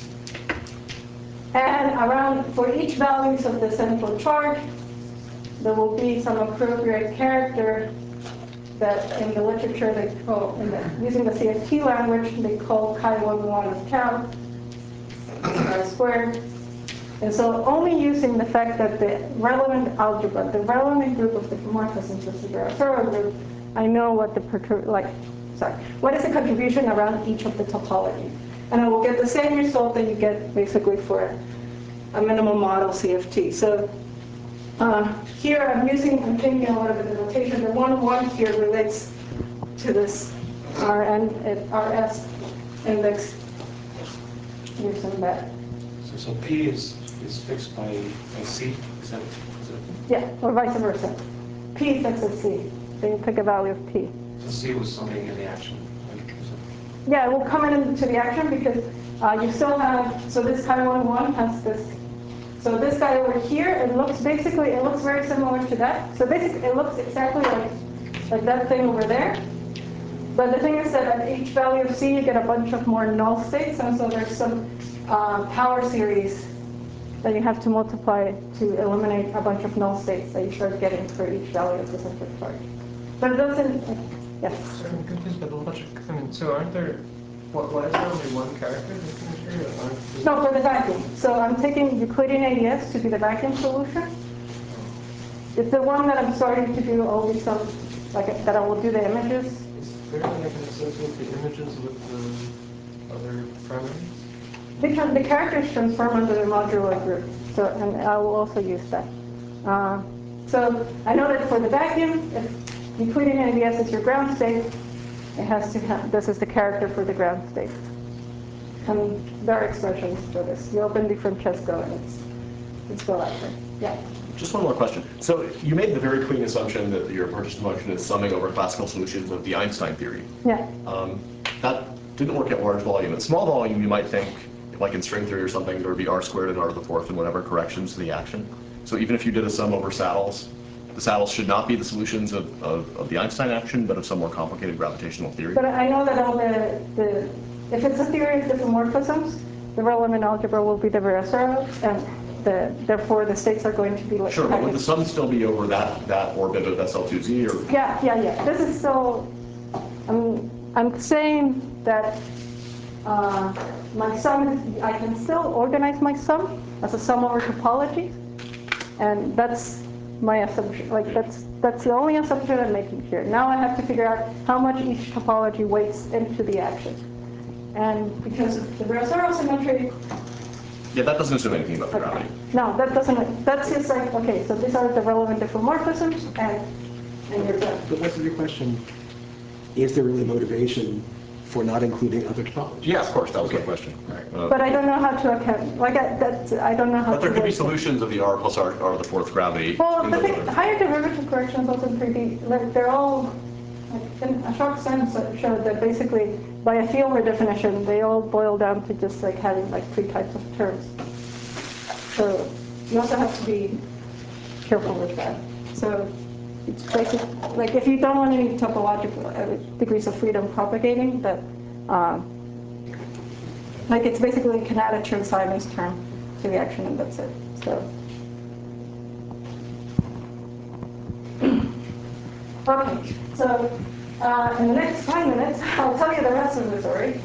And around, for each values of the central charge, there will be some appropriate character that in the literature they call, using the CFT language, they call chi11 of tau, r squared. And so only using the fact that the relevant algebra, the relevant group of diffeomorphisms is the Virasoro group, I know what what is the contribution around each of the topology. And I will get the same result that you get basically for a minimal model CFT. So here I'm changing a little bit of the notation. The 1 here relates to this RS index using that. So P is fixed by C? Is that? Yeah, or vice versa. P fixes C. So you pick a value of P. So C was something in the action. Yeah, it will come into the action because you still have, so this chi11 has this, so this guy over here, it looks very similar to that. So basically it looks exactly like that thing over there. But the thing is that at each value of C, you get a bunch of more null states, and so there's some power series that you have to multiply to eliminate a bunch of null states that you start getting for each value of the central charge. But it doesn't, yes? So I'm confused by the logic. I mean, so aren't there, why is there only one character? No, for the vacuum. So I'm taking Euclidean ADS to be the vacuum solution. It's the one that I'm starting to do all these that I will do the images. Is there clearly I can associate the images with the other parameters? because the characters transform under the modular group, so, and I will also use that. So I know that for the vacuum, if Euclidean ADS is your ground state, it has to have, this is the character for the ground state. And there are expressions for this. You open the Francesco and it's go out there. Yeah. Just one more question. So you made the very clean assumption that your partition function is summing over classical solutions of the Einstein theory. Yeah. That didn't work at large volume. At small volume, you might think, like in string theory or something, there would be r squared and r to the fourth and whatever corrections to the action. So even if you did a sum over saddles, the saddles should not be the solutions of the Einstein action, but of some more complicated gravitational theory. But I know that all if it's a theory of diffeomorphisms, the relevant algebra will be the Virasoro, and therefore the states are going to be like. Sure, but would the sum still be over that orbit of SL2Z? Or? Yeah. This is still, I'm saying that my sum, I can still organize my sum as a sum over topology, and that's my assumption. Like that's the only assumption I'm making here. Now I have to figure out how much each topology weights into the action. And because of the Virasoro symmetry. Yeah, that doesn't assume anything about the gravity. No, that doesn't. That's just like, okay, so these are the relevant diffeomorphisms, and you're done. But what's your question? Is there really motivation for not including other topologies? Yeah, of course, that was my question. But I don't know how to account. Like I don't know how. But there to could be weight solutions of the r plus r to the fourth gravity. Well, the thing, higher derivative corrections also 3D. Like they're all, like, in a short sense, showed that basically by a field redefinition, they all boil down to just like having like 3 types of terms. So you also have to be careful with that. So it's basically, like if you don't want any topological degrees of freedom propagating, that like it's basically a kinetic Chern-Simons term to the action, and that's it. So. Okay, so in the next 5 minutes, I'll tell you the rest of the story.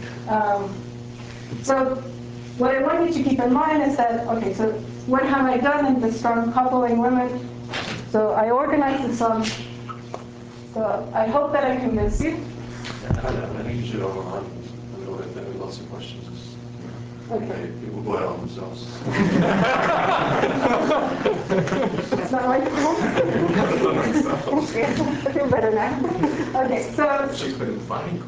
So what I want you to keep in mind is that, okay, so what have I done in the strong coupling limit? So I organized the sum. So I hope that I convinced you. I think you should overrun a little bit. There are lots of questions. Okay. People go out on themselves. That's not my fault. I feel better now. Okay, so. She couldn't find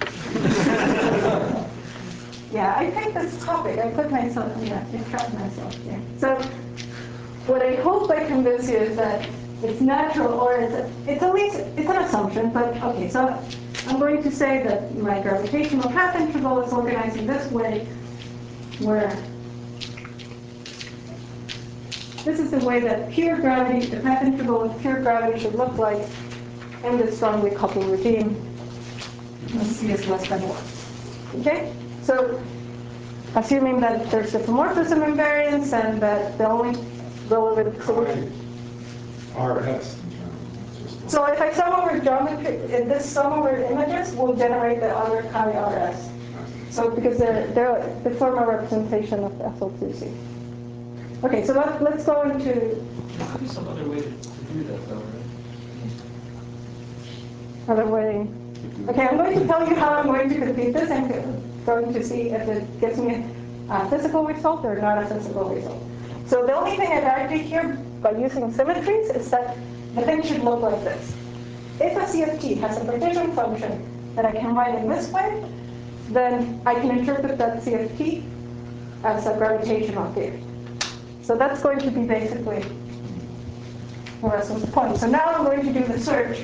Yeah, I picked this topic. I put myself, I trapped myself here. So what I hope I convince you is that it's natural, or it's at least, it's an assumption, but okay, so I'm going to say that my gravitational path interval is organized in this way, where this is the way that pure gravity, the path interval of pure gravity should look like in this strongly coupled regime. C is less than 1. Okay? So, assuming that there's diffeomorphism invariance and that the only relevant solution. RS. So if I sum over geometry, this sum over images will generate the other chi-RS. So because they're the form a representation of SL2C. Okay, so let's go into. There's some other way to do that, though, right? Other way. Okay, I'm going to tell you how I'm going to compute this and going to see if it gives me a physical result or not a physical result. So the only thing I've added here by using symmetries is that the thing should look like this. If a CFT has a partition function that I can write in this way, then I can interpret that CFT as a gravitational theory. So that's going to be basically Erasmus' point. So now I'm going to do the search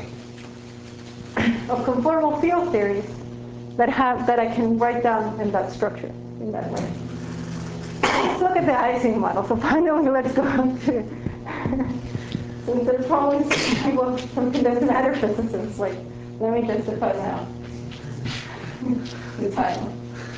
of conformal field theories that I can write down in that structure, in that way. Let's look at the Ising model. So finally, let's go to, since there's probably people from condensed matter physicists, like, let me justify now. The title.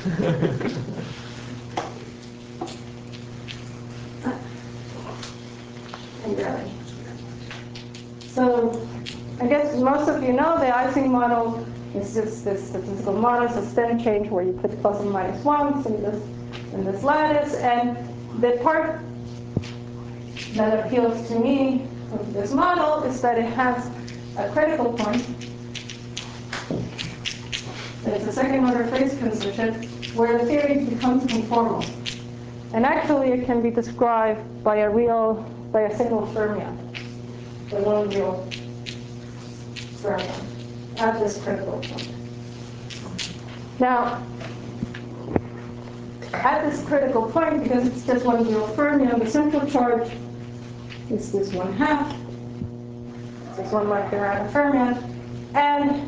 So I guess most of you know the Ising model is just this statistical model, it's a stem change where you put plus and minus ones in this lattice, and the part that appeals to me of this model is that it has a critical point. It's the second order phase transition, where the theory becomes conformal. And actually, it can be described by a single fermion, the one real fermion, at this critical point. Now, at this critical point, because it's just one real fermion, the central charge is this 1/2. This is 1 molecular atom fermion, and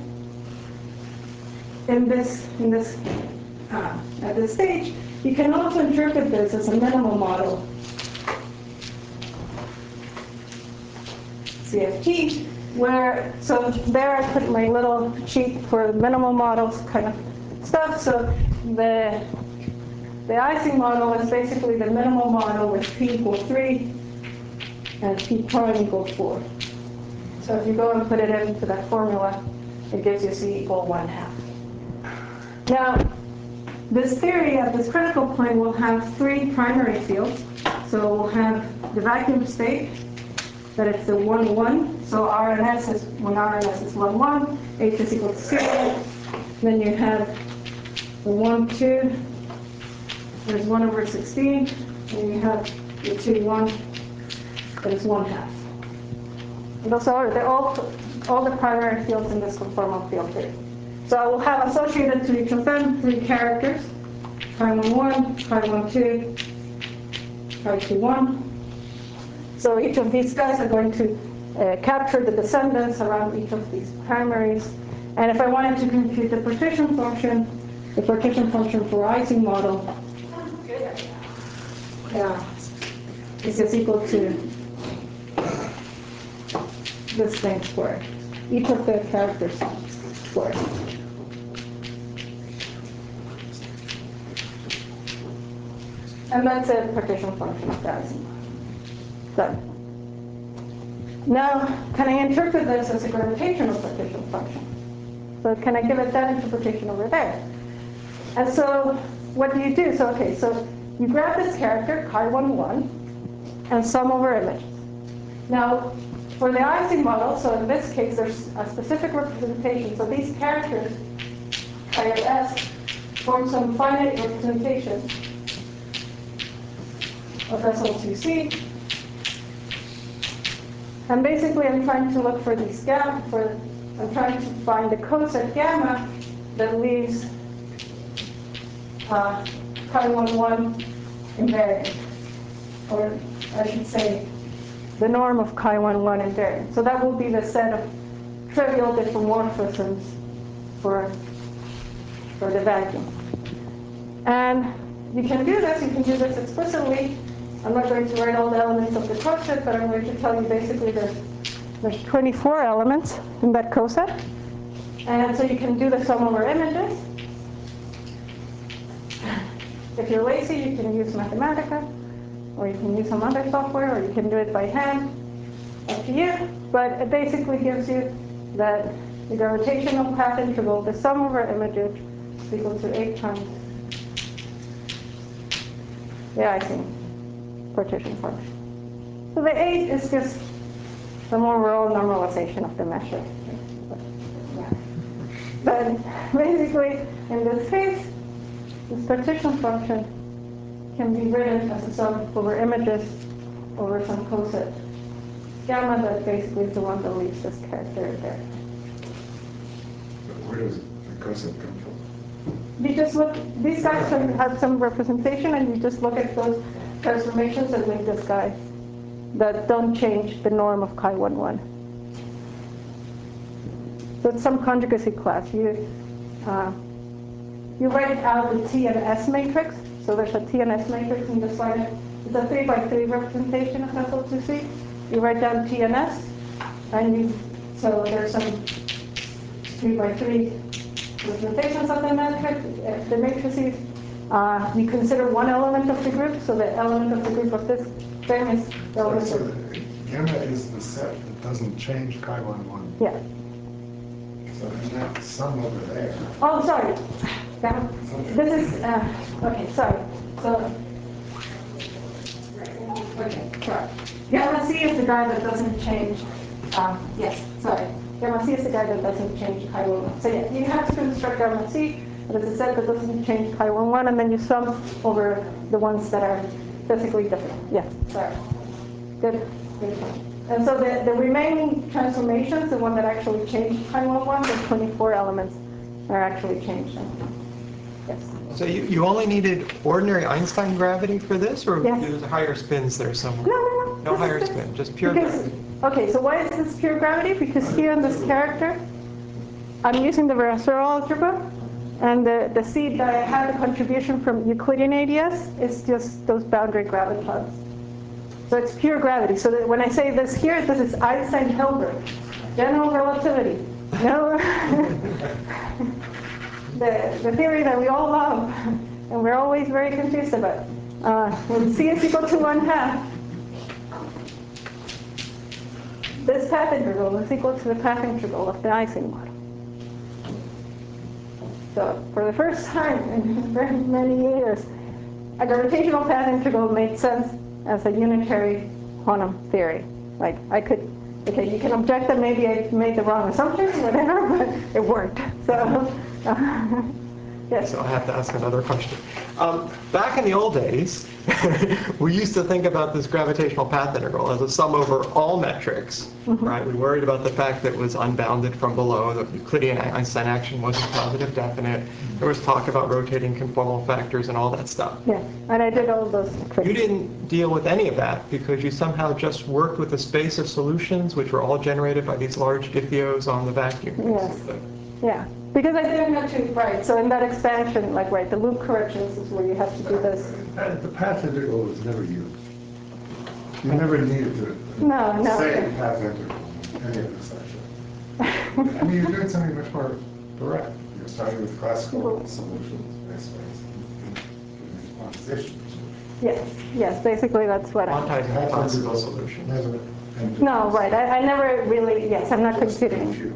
at this stage, you can also interpret this as a minimal model, CFT, so there I put my little sheet for the minimal models kind of stuff. So the Ising model is basically the minimal model with p equals 3 and p prime equals 4. So if you go and put it into that formula, it gives you C equal 1/2. Now, this theory at this critical point will have 3 primary fields. So we'll have the vacuum state, that it's the 1, 1. So RNS is, when RNS is 1, 1, H is equal to 0. Then you have the 1, 2, there's 1/16. And you have the 2, 1, that is 1/2. And those are all the primary fields in this conformal field theory. So I will have associated to each of them 3 characters, chi1, chi12, chi21. So each of these guys are going to capture the descendants around each of these primaries. And if I wanted to compute the partition function for Ising model, is just equal to this thing squared, each of the characters squared. And that's a partition function of the Ising model. So now, can I interpret this as a gravitational partition function? So can I give it that interpretation over there? And so what do you do? So you grab this character, chi11, and sum over images. Now, for the Ising model, so in this case, there's a specific representation. So these characters, I of S, form some finite representation of SL2C. And basically, I'm trying to look for these I'm trying to find the coset gamma that leaves chi11 invariant, or I should say, the norm of chi11 invariant. So that will be the set of trivial diffeomorphisms for the vacuum. And you can do this explicitly. I'm not going to write all the elements of the coset, but I'm going to tell you basically there's 24 elements in that coset. And so you can do the sum over images. If you're lazy, you can use Mathematica, or you can use some other software, or you can do it by hand. Up to you. But it basically gives you that the gravitational path integral, the sum over images, is equal to 8 times the Ising partition function. So the 8 is just the more real normalization of the measure. But basically, in this case, this partition function can be written as a sum over images over some coset gamma that basically is the one that leaves this character in there. But where does the coset come from? You just look, these guys have some representation, and you just look at those transformations that make this guy that don't change the norm of chi11. So it's some conjugacy class. You write out the T and S matrix. So there's a T and S matrix, and you just write it. It's a 3x3 representation of SL2C. You write down T and S, and so there's some 3x3 representations of the matrix. The matrices. You consider one element of the group, so the element of the group of this thing is the element So of... gamma is the set that doesn't change chi11. Yeah. So in that sum over there. Oh, sorry. This is, okay, sorry. So, okay, sorry. Gamma C is the guy that doesn't change, yes, sorry. Gamma C is the guy that doesn't change chi11. So yeah, you have to construct gamma C. But as I said, that doesn't change chi-1,1, and then you sum over the ones that are physically different. Yeah, sorry. Good. Good. And so the remaining transformations, the one that actually changed chi-1,1, the 24 elements are actually changed. Yes. So you only needed ordinary Einstein gravity for this, or Yes. there's higher spins there somewhere? No. No higher spin, just pure gravity. Okay, so why is this pure gravity? Because here in this character, I'm using the Virasoro algebra, and the seed that I had, the contribution from Euclidean ADS, is just those boundary gravitons. So it's pure gravity. So that when I say this here, this is Einstein-Hilbert, general relativity. No, the theory that we all love, and we're always very confused about. When C is equal to 1/2, this path integral is equal to the path integral of the Ising model. So for the first time in very many years, a gravitational path integral made sense as a unitary quantum theory. Like I could, okay, you can object that maybe I made the wrong assumptions, whatever, but it worked. So, yes. So I have to ask another question. Back in the old days, we used to think about this gravitational path integral as a sum over all metrics, right? We worried about the fact that it was unbounded from below, that Euclidean Einstein action wasn't positive definite. There was talk about rotating conformal factors and all that stuff. Yeah, and I did all those tricks. You didn't deal with any of that because you somehow just worked with a space of solutions which were all generated by these large diffeos on the vacuum. Yes. Yeah. Because I didn't have to, right, so in that expansion, like, right, the loop corrections is where you have to do this. The path integral was never used. You never needed to No. say path integral in any of this section. I mean, you're doing something much more direct. You're starting with classical solutions, basically, quantization. Yes, basically that's what I... Quantizing classical solutions. No, right, I never really, yes, I'm not computing.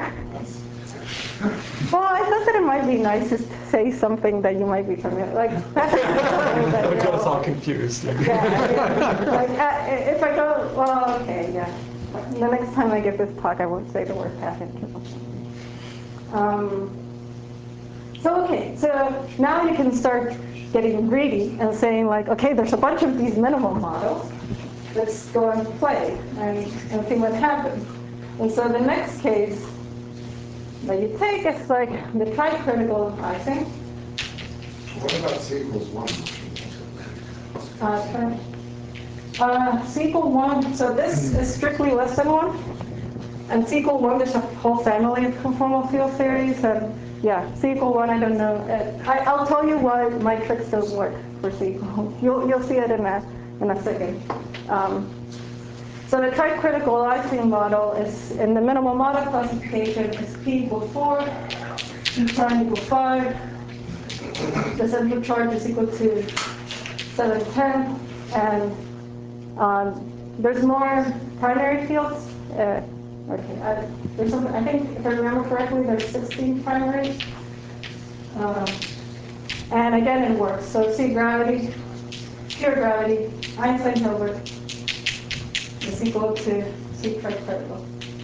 Well, I thought that it might be nice to say something that you might be familiar, like, that's something that Don't get us all confused. Yeah. Like, if I go, well, okay, yeah. The next time I give this talk, I won't say the word path integral. So now you can start getting greedy and saying, like, okay, there's a bunch of these minimum models. Let's go and play and see what happens. And so the next case that you take is like the tricritical Ising. What about C equals 1? C equal 1, so this is strictly less than 1. And C equal 1, there's a whole family of conformal field theories. And yeah, C equal 1, I don't know. I'll tell you why my tricks don't work for C equal 1. You'll see it in a second. So the tricritical Ising model is, in the minimal model classification, is P equals 4, P prime equals 5, the central charge is equal to 710, and there's more primary fields. There's something, I think, if I remember correctly, there's 16 primaries. And again, it works. So C gravity, pure gravity, Einstein-Hilbert, is equal to C tricritical.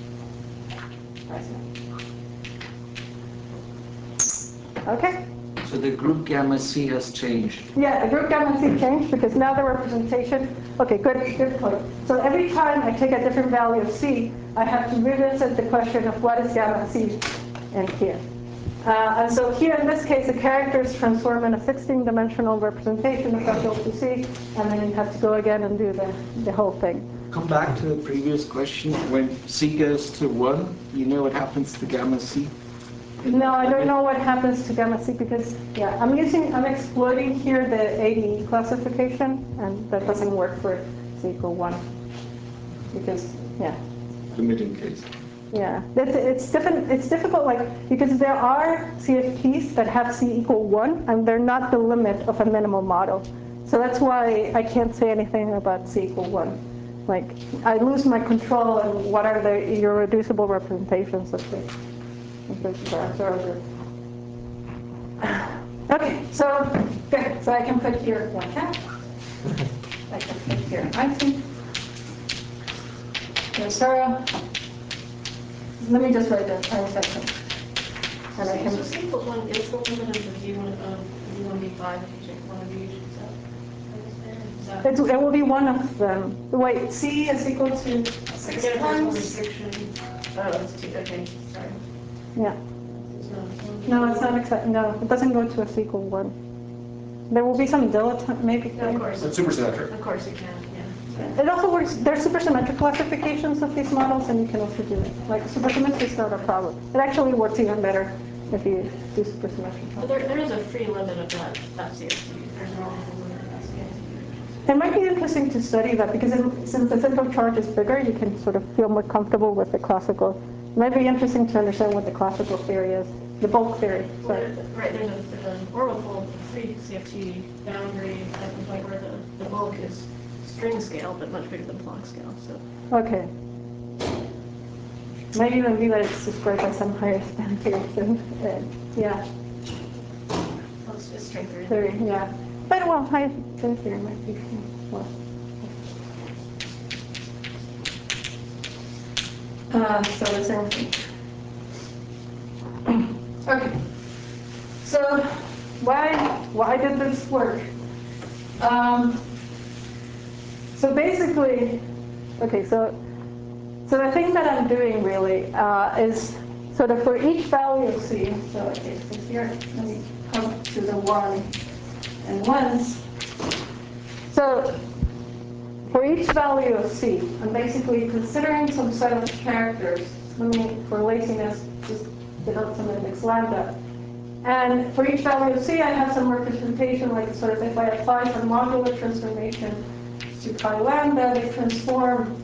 Okay? So the group gamma C has changed. Yeah, the group gamma C changed because now the representation, okay, good point. So every time I take a different value of C, I have to revisit the question of what is gamma C in here. And so here in this case, the characters transform in a 16-dimensional representation of W2C, and then you have to go again and do the whole thing. Come back to the previous question. When C goes to 1, you know what happens to gamma C? No, I don't know what happens to gamma C because, yeah, I'm exploiting here the ADE classification, and that doesn't work for C equal 1 because, yeah. Limiting case. Yeah, it's difficult, like, because there are CFTs that have C equal 1, and they're not the limit of a minimal model. So that's why I can't say anything about C equal 1. Like, I lose my control on what are the irreducible representations of this observer. Okay, so good. So I can put here 1/2. I can put here Ising. Here's Sarah. Let me just write that. And I So can, C equals 1 is the limit of the D1, D1B5 if you take one of each, is that? it will be one of them. Wait, C is equal to 6 Forget about the times? restriction. Oh, it's 2, okay, sorry. Yeah. It's not. No, it's not exact. No, it doesn't go to a C equal 1. There will be some dilettante, maybe. No, of course. It's supersymmetric. Of course it can, yeah. It also works, there's supersymmetric classifications of these models, and you can also do it. Like, supersymmetry is not a problem. It actually works even better if you do supersymmetry. But there is a free limit of that CFT. There's no limit of that CFT. It might be interesting to study that, because since the central charge is bigger, you can sort of feel more comfortable with the classical. It might be interesting to understand what the classical theory is, the bulk theory. Sorry. Right, there's an orbifold free CFT boundary at the point where the bulk is string scale, but much bigger than Planck scale. So Okay. Maybe even be that it's described by some higher standards. Yeah. well, it's just string theory. Theory, yeah. But well, higher string theory might be well. So the same thing. Okay. So why did this work? So basically, okay, so the thing that I'm doing really is sort of for each value of C, so okay, so here, let me come to the 1 and 1s. So for each value of C, I'm basically considering some set of characters. Let me, for laziness, just denote some index lambda. And for each value of C, I have some representation, like sort of if I apply some modular transformation to pi lambda, they transform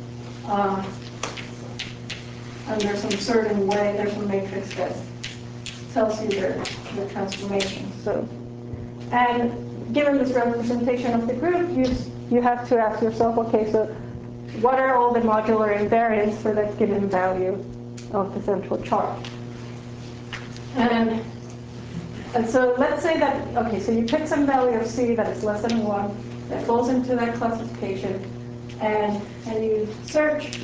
under some certain way. There's a matrix that tells you their transformation. So, and given this representation of the group, you have to ask yourself, okay, so what are all the modular invariants for that given value of the central charge? And so let's say that, okay, so you pick some value of C that is less than 1, that falls into that classification, and you search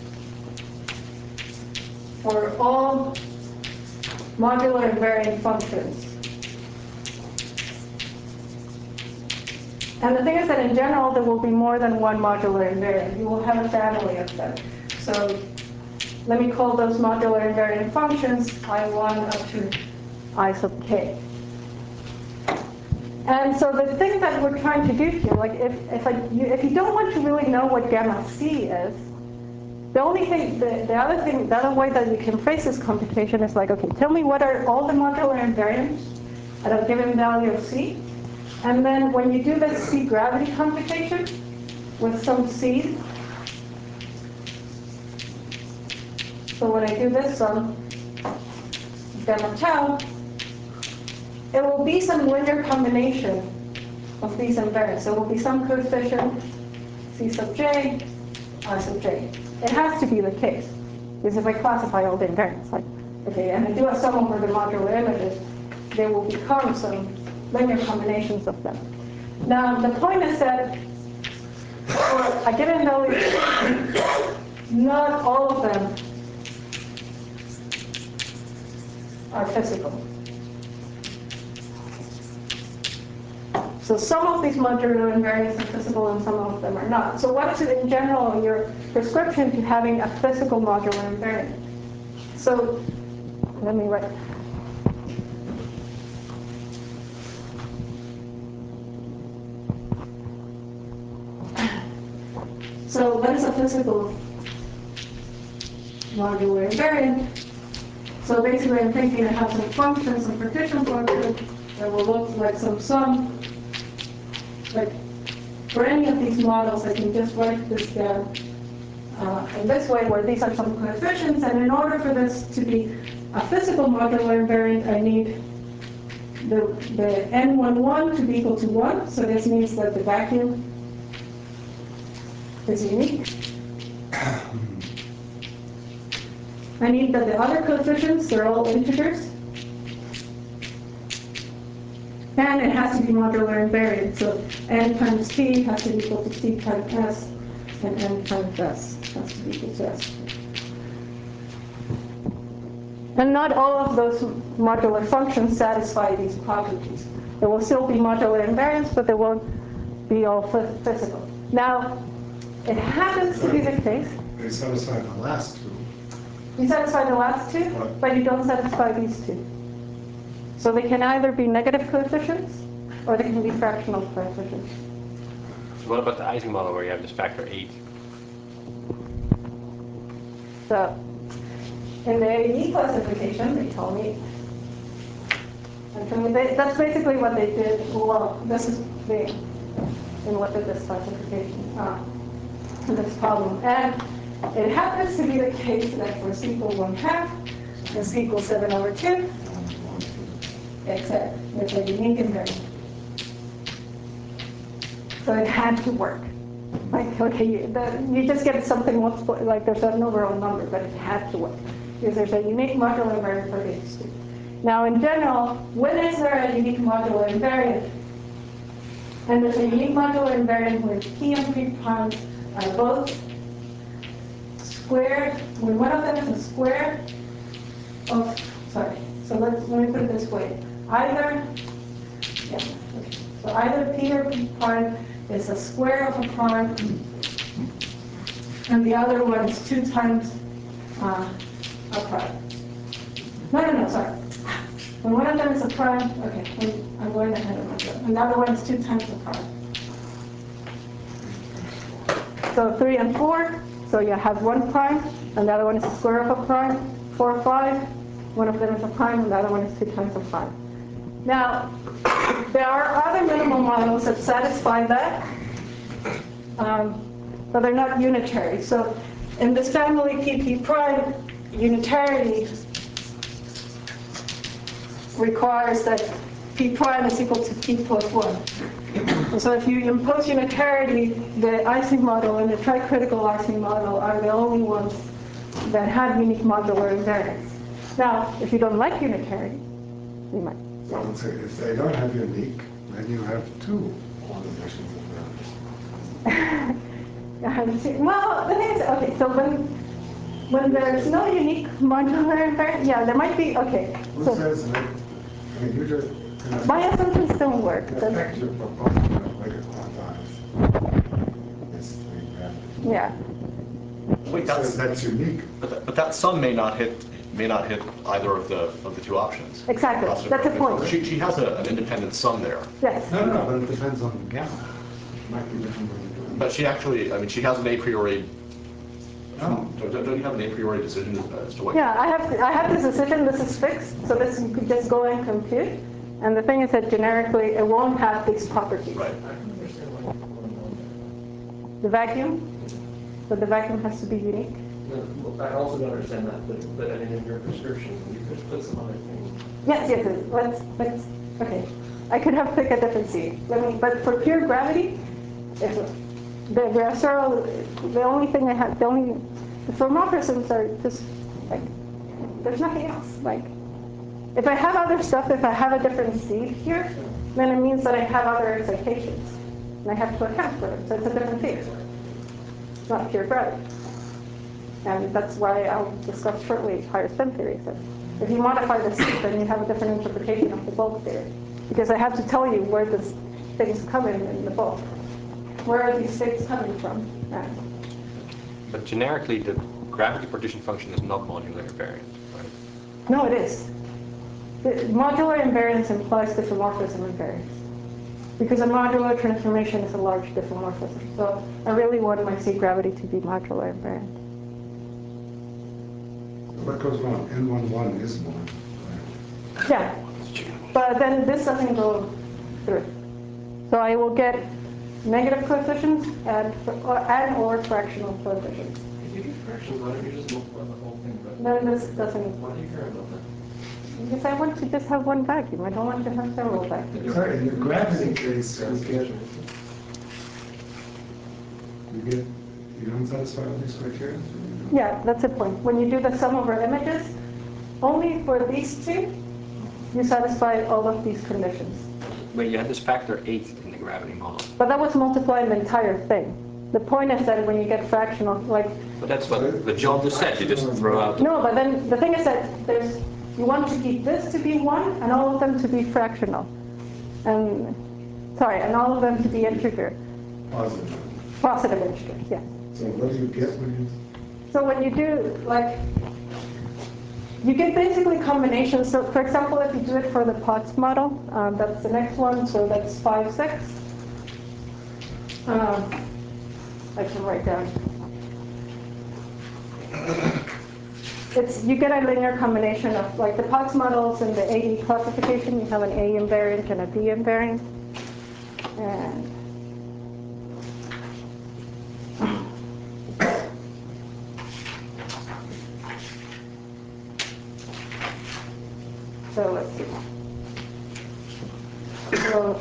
for all modular invariant functions. And the thing is that in general, there will be more than one modular invariant. You will have a family of them. So let me call those modular invariant functions I1 up to I sub k. And so the thing that we're trying to do here, like if you don't want to really know what gamma C is, the only thing, the other way that you can phrase this computation is like, okay, tell me what are all the modular invariants at a given value of C, and then when you do this C gravity computation with some C, so when I do this sum, gamma tau, it will be some linear combination of these invariants. So it will be some coefficient C sub j, I sub j. It has to be the case, because if I classify all the invariants, like, okay, and I do a sum over the modular images, there will become some linear combinations of them. Now, the point is that for a given value, not all of them are physical. So some of these modular invariants are physical and some of them are not. So what is it in general your prescription to having a physical modular invariant? So let me write. So what is a physical modular invariant? So basically I'm thinking I have some function, some partition function that will look like some sum. But for any of these models, I can just write this down in this way, where these are some coefficients, and in order for this to be a physical modular invariant, I need the n11 to be equal to 1, so this means that the vacuum is unique. I need that the other coefficients, they're all integers. And it has to be modular invariant, so n times t has to be equal to t times s, and n times s has to be equal to s. And not all of those modular functions satisfy these properties. There will still be modular invariance, but they won't be all physical. Now, it happens to be the case. They satisfy the last two. You satisfy the last two, but you don't satisfy these two. So they can either be negative coefficients, or they can be fractional coefficients. So what about the Ising model where you have this factor 8? So, in the AE classification, they told me, that's basically what they did. Well, this is in what did this classification, this problem. And it happens to be the case that for C equal 1/2 and C equals 7/2, except there's a unique invariant. So it had to work. Like, okay, you just get something multiple, like there's an overall number, but it had to work. Because there's a unique modular invariant for H2. Now, in general, when is there a unique modular invariant? And there's a unique modular invariant when P and P primes are both squared, when one of them is a square of, sorry, so let me put it this way. Either P or P prime is a square of a prime, and the other one is 2 times a prime. No, sorry. When one of them is a prime, okay, I'm going ahead of myself. Another one is 2 times a prime. So 3 and 4, so you have 1 prime, and the other one is the square of a prime. 4, 5, one of them is a prime, and the other one is 2 times a prime. Now, there are other minimal models that satisfy that, but they're not unitary. So in this family PP prime, unitarity requires that P prime is equal to P plus 1. And so if you impose unitarity, the Ising model and the tricritical Ising model are the only ones that have unique modular invariance. Now, if you don't like unitarity, you might. So if they don't have unique, then you have 2 combinations of values. Well, the thing is, okay, so when there's no unique modular invariant, yeah, there might be, okay. Who So says that? I mean, you just... my assumptions don't work. In effect, you're proposing a way to quantize this thing. Yeah. Wait, That's unique. But that sum may not hit either of the 2 options. Exactly. That's the point. She has an independent sum there. Yes. No, but it depends on the gamma. It might be different when you do it. But she actually, I mean, she has an a priori. No. Don't you have an a priori decision as to what? Yeah, I have this decision. This is fixed, so this you could just go and compute. And the thing is that generically, it won't have these properties. Right. The vacuum, but the vacuum has to be unique. No, I also don't understand that, but I mean, in your prescription, you could put some other thing. Yes. Let's. Okay, I could have picked a different seed. But for pure gravity, if the only thing I have, the homomorphisms are just like there's nothing else. Like if I have other stuff, if I have a different seed here, then it means that I have other excitations, and I have to account for them. So it's a different seed. It's not pure gravity. And that's why I'll discuss shortly higher spin theory. So if you modify the seed, then you have a different interpretation of the bulk theory. Because I have to tell you where these things come in the bulk. Where are these states coming from? But generically, the gravity partition function is not modular invariant, right? No, it is. The modular invariance implies diffeomorphism invariance. Because a modular transformation is a large diffeomorphism. So I really want my seed gravity to be modular invariant. What goes wrong? N11 is 1. Right? Yeah, but then this doesn't go through. So I will get negative coefficients and or fractional coefficients. If you do fractions, why don't you just multiply the whole thing? Then this doesn't. Why do you care about that? Because I want to just have one vacuum. I don't want to have several vacuums. Sorry, in the gravity case, you don't satisfy all these criteria? Yeah, that's the point. When you do the sum over images, only for these two, you satisfy all of these conditions. But you had this factor 8 in the gravity model. But that was multiplying the entire thing. The point is that when you get fractional, like, But that's what John just said, you just throw out. no, but then the thing is that you want to keep this to be 1 and all of them to be fractional. And, sorry, and all of them to be integer. Positive. Positive integer, yeah. So what do you get when you? So when you do, like, you get basically combinations. So for example, if you do it for the Potts model, that's the next one, so that's 5, 6. I can write down. You get a linear combination of, like, the Potts models in the AE classification, you have an A invariant and a B invariant. And so let's see. So,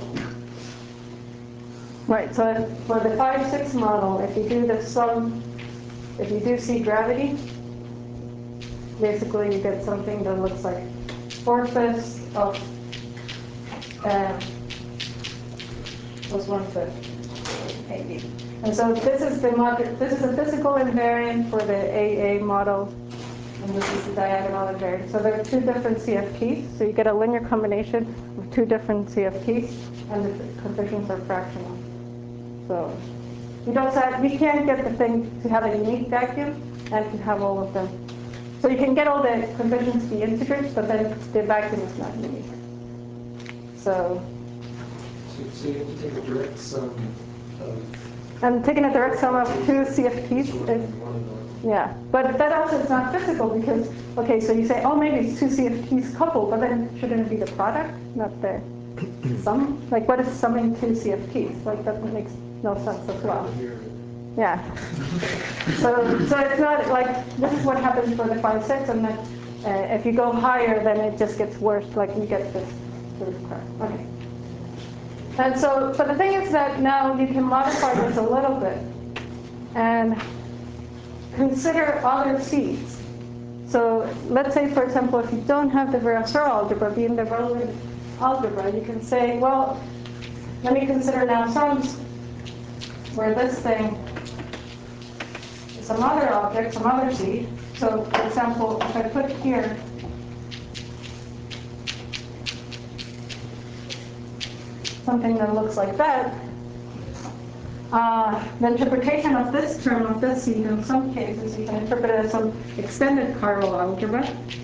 right, so for the 5, 6 model, if you do the sum, if you do see gravity, basically you get something that looks like 4/5 of plus 1/5 AE. And so this is a physical invariant for the AA model, and this is the diagonal invariant. So there are 2 different CFTs. So you get a linear combination of 2 different CFTs, and the coefficients are fractional. So you can't get the thing to have a unique vacuum and to have all of them. So you can get all the coefficients to be integers, but then the vacuum is not unique. So So you have to take a direct sum of. I'm taking a direct sum of 2 CFTs. Yeah, but that also is not physical because, okay, so you say, oh, maybe it's 2 CFTs coupled, but then shouldn't it be the product, not the sum? Like, what is summing 2 CFTs? Like, that makes no sense as well. Yeah. So it's not like, this is what happens for the 5, 6, and then if you go higher, then it just gets worse, like you get this sort of crap. Okay. And so, but the thing is that now you can modify this a little bit and consider other seeds. So let's say, for example, if you don't have the Virasoro algebra, being the Rowland algebra, you can say, well, let me consider now sums where this thing is some other object, some other seed. So for example, if I put here something that looks like that, the interpretation of this term of this seed, in some cases, you can interpret it as some extended chiral algebra.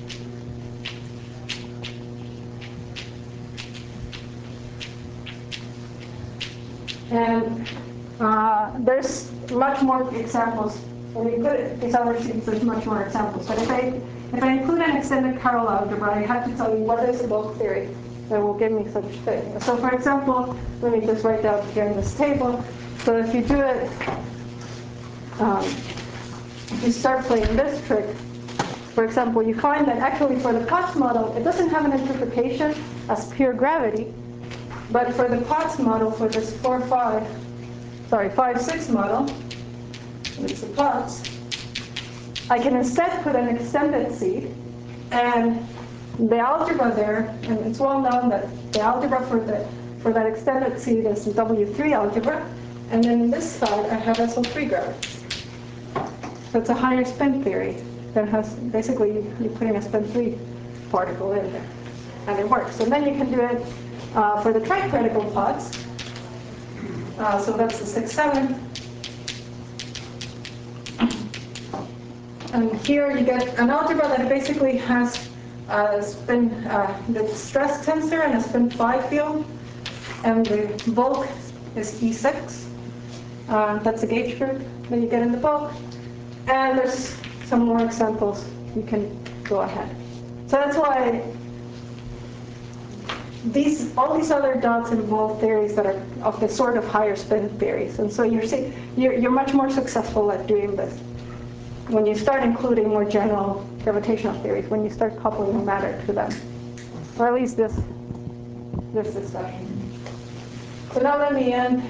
And there's much more examples. When you put these other seeds, there's much more examples. But if I include an extended chiral algebra, I have to tell you what is the bulk theory that will give me such thing. So for example, let me just write down here in this table. So if you do it, if you start playing this trick, for example, you find that actually for the Potts model, it doesn't have an interpretation as pure gravity. But for the Potts model, for this 5, 6 model, and it's the Potts, I can instead put an extended seed, and the algebra there, and it's well known that the algebra for that extended seed is the W3 algebra, and then this side I have SL3 gravity. So it's a higher spin theory that has basically you're putting a spin 3 particle in there, and it works. And then you can do it for the tricritical Potts. So that's the 6, 7. And here you get an algebra that basically has a spin, the stress tensor and a spin 5 field, and the bulk is E6. That's a gauge group that you get in the bulk. And there's some more examples. You can go ahead. So that's why all these other dots involve theories that are of the sort of higher spin theories. And so you're much more successful at doing this when you start including more general gravitational theories, when you start coupling matter to them. Or at least this discussion. So now let me end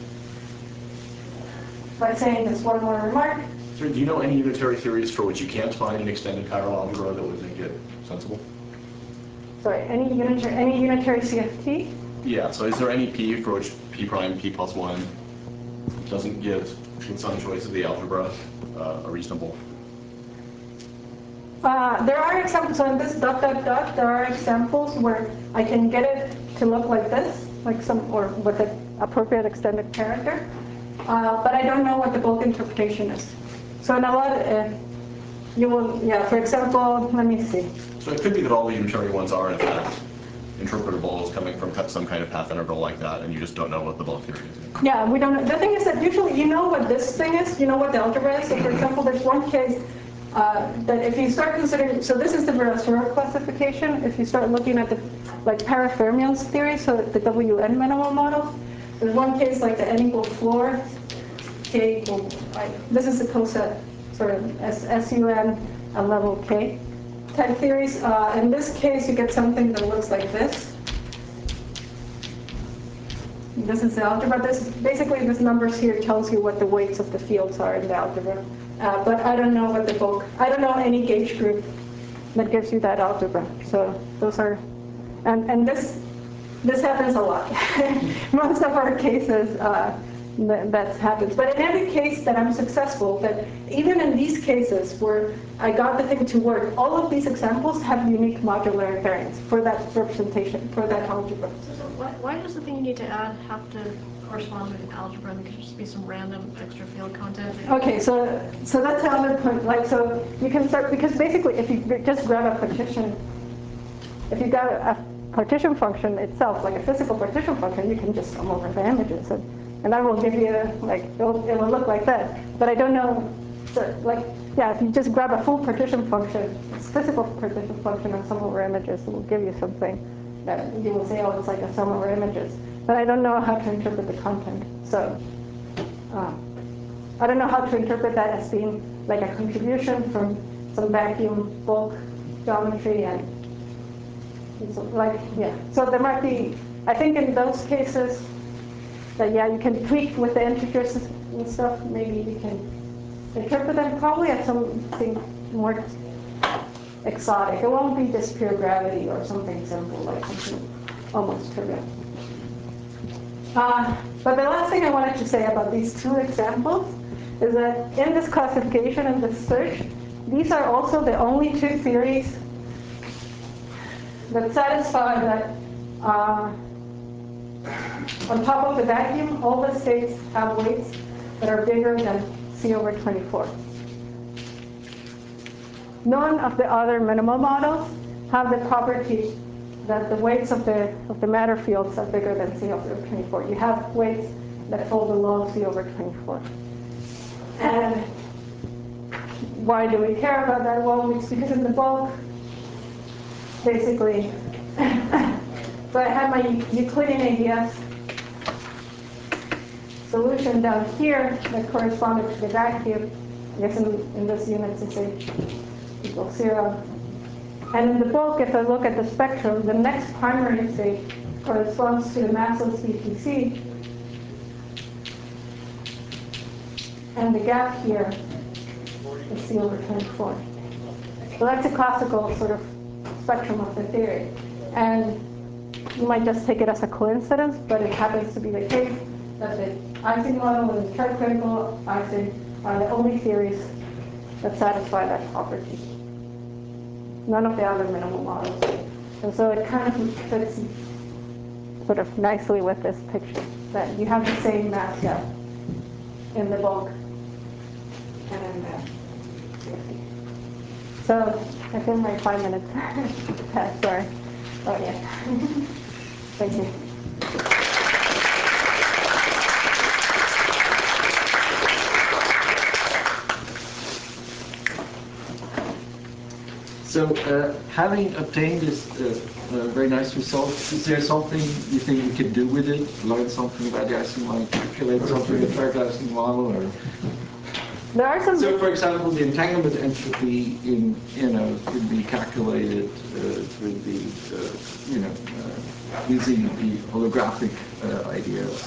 by saying this one more remark. So do you know any unitary theories for which you can't find an extended chiral algebra that would make it sensible? Sorry, any unitary CFT? Yeah, so is there any P for which P prime, P plus 1 doesn't give in some choice of the algebra a reasonable? There are examples, so in this ... there are examples where I can get it to look like this, like or with an appropriate extended character, but I don't know what the bulk interpretation is. So in a lot, you will, for example, let me see. So it could be that all the unitary ones are, in fact, interpretable as coming from some kind of path integral like that, and you just don't know what the bulk theory is. Yeah, we don't know. The thing is that usually you know what this thing is, you know what the algebra is. So for example, there's one case that if you start considering, so this is the Virasoro classification. If you start looking at the parafermions theory, so the WN minimal model, there's one case like the n equals 4, k equals, this is the coset, sort of SUN at level k type theories. In this case, you get something that looks like this. This is the algebra. Basically, this numbers here tells you what the weights of the fields are in the algebra. But I don't know what the bulk, I don't know any gauge group that gives you that algebra. So those are, and this happens a lot. Most of our cases, that happens. But in every case that I'm successful, that even in these cases where I got the thing to work, all of these examples have unique modular invariants for that representation, for that algebra. So why does the thing you need to add have to correspond with an algebra? There could just be some random extra field content. Okay, so that's the other point. Like, so you can start, because basically if you just grab a partition, if you got a partition function itself, like a physical partition function, you can just sum over the images. And that will give you, like, it will look like that. But I don't know, so, like, if you just grab a full partition function, physical partition function and sum over images, it will give you something that you will say, oh, it's like a sum over images. But I don't know how to interpret the content. So I don't know how to interpret that as being like a contribution from some vacuum bulk geometry and so, So there might be, I think in those cases, that you can tweak with the integers and stuff. Maybe you can interpret them probably as something more exotic. It won't be just pure gravity or something simple, like something almost trivial. But the last thing I wanted to say about these two examples is that in this classification and this search, these are also the only two theories that satisfy that on top of the vacuum, all the states have weights that are bigger than C over 24. None of the other minimal models have the property that the weights of the matter fields are bigger than C over 24. You have weights that fall below C over 24. And why do we care about that? Well, it's because in the bulk, basically, so I have my Euclidean ADS solution down here that corresponded to the vacuum. I guess in this unit, since H equals 0. And in the bulk, if I look at the spectrum, the next primary state corresponds to the massless VTC. And the gap here is C over 24. So that's a classical sort of spectrum of the theory. And you might just take it as a coincidence, but it happens to be the case that the Ising model and the tricritical Ising are the only theories that satisfy that property. None of the other minimal models do. And so it kind of fits sort of nicely with this picture, that you have the same mass gap in the bulk and in the CFT. So I think my 5 minutes passed, sorry. Oh yeah. Thank you. So, having obtained this very nice result, is there something you think we could do with it? Learn something about the Ising model, calculate something with the Ising model, or? There are some. So, for example, the entanglement entropy could be calculated through the using the holographic ideas,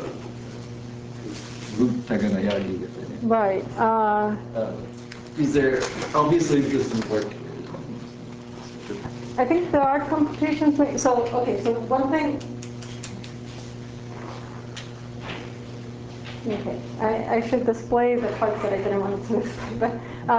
root Taganayagi, if any. Right. Is there, obviously it doesn't work. I think there are computations. So one thing. Okay, I should display the parts that I didn't want to display, but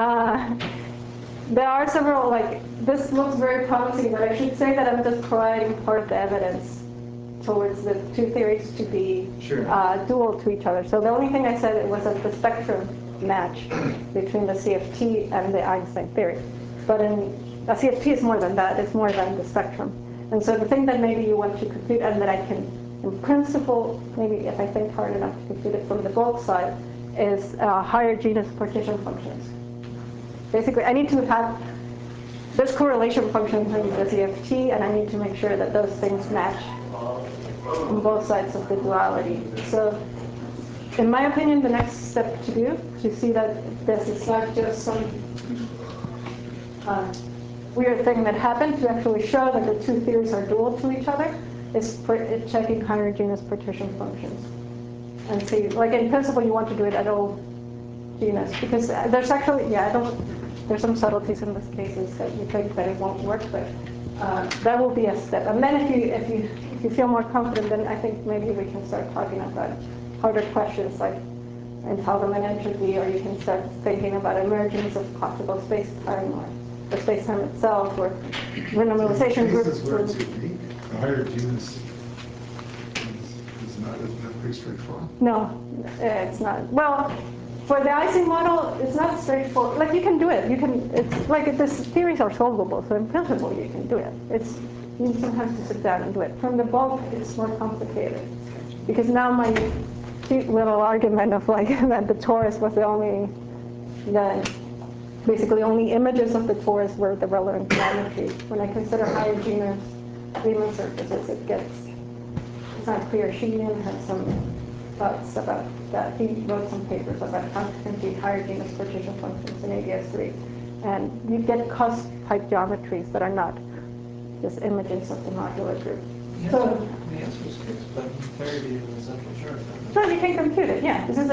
there are several, like, this looks very promising, but I should say that I'm just providing part of the evidence towards the two theories to be dual to each other. So the only thing I said it was that the spectrum match between the CFT and the Einstein theory. But a CFT is more than that, it's more than the spectrum. And so the thing that maybe you want to compute and that I can, in principle, maybe if I think hard enough to compute it from the bulk side, is higher genus partition functions. Basically, I need to have this correlation function from the CFT, and I need to make sure that those things match on both sides of the duality. So, in my opinion, the next step to do, to see that this is not just some weird thing that happened, to actually show that the two theories are dual to each other, is checking higher genus partition functions. And see, like in principle, you want to do it at all genus, because there's actually, there's some subtleties in these cases that you think that it won't work, but that will be a step. And then if you feel more confident, then I think maybe we can start talking about harder questions like entanglement entropy, or you can start thinking about emergence of classical space-time, or the space-time itself, or renormalization groups. This is where it's unique. The higher genus is not pretty straightforward. No, it's not. Well, for the Ising model, it's not straightforward. Like, you can do it. You can. It's like these theories are solvable, so in principle you can do it. You sometimes have to sit down and do it. From the bulk, it's more complicated, because now my cute little argument of like that the torus was basically only images of the torus were the relevant geometry. When I consider higher genus Riemann surfaces, it's not clear. Sheehan had some thoughts about that. He wrote some papers about how to compute higher genus partition functions in ADS3. And you get cusp-type geometries that are not just images of the modular group. So the answer is fixed, but clarity in the central chart. So you can compute it, yeah. This is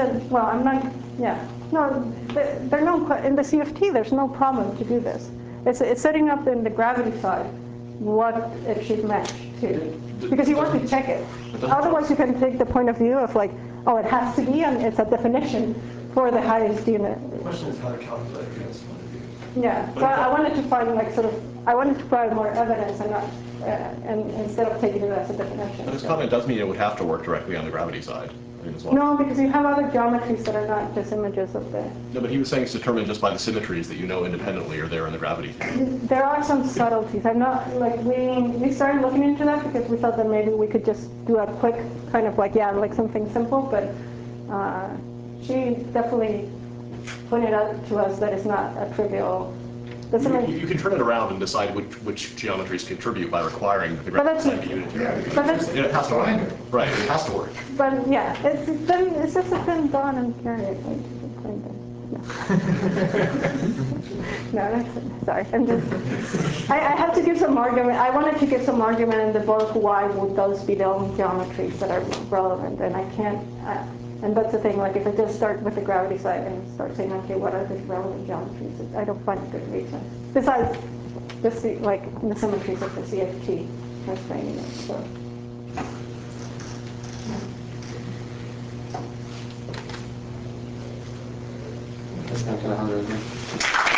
no, there are no, in the CFT, there's no problem to do this. It's setting up in the gravity side what it should match to. Because you want to check it. Otherwise, you can take the point of view of like, oh, it has to be, and it's a definition for the highest unit. The question is how to calculate the S point of view. Yeah, so I wanted to find I wanted to provide more evidence and not, and instead of taking it as a definition. But his comment does mean it would have to work directly on the gravity side, I mean, as well. No, because you have other geometries that are not just images of the. No, but he was saying it's determined just by the symmetries that you know independently are there in the gravity. There are some subtleties. I'm not, like, we started looking into that because we thought that maybe we could just do a quick kind of like, like something simple, but she definitely pointed out to us that it's not a trivial. You can turn it around and decide which geometries contribute by requiring that the gravity side be unitary. It has to work. Right, it has to work. But yeah, it's just a thin Dawn and Carrie. No, that's it. Sorry. I have to give some argument. I wanted to give some argument in the book why would those be the only geometries that are relevant, and I can't. And that's the thing. Like, if I just start with the gravity side and start saying, okay, what are the relevant geometries? I don't find a good reason. Besides, the symmetries of the CFT explaining it. So. That's not 100.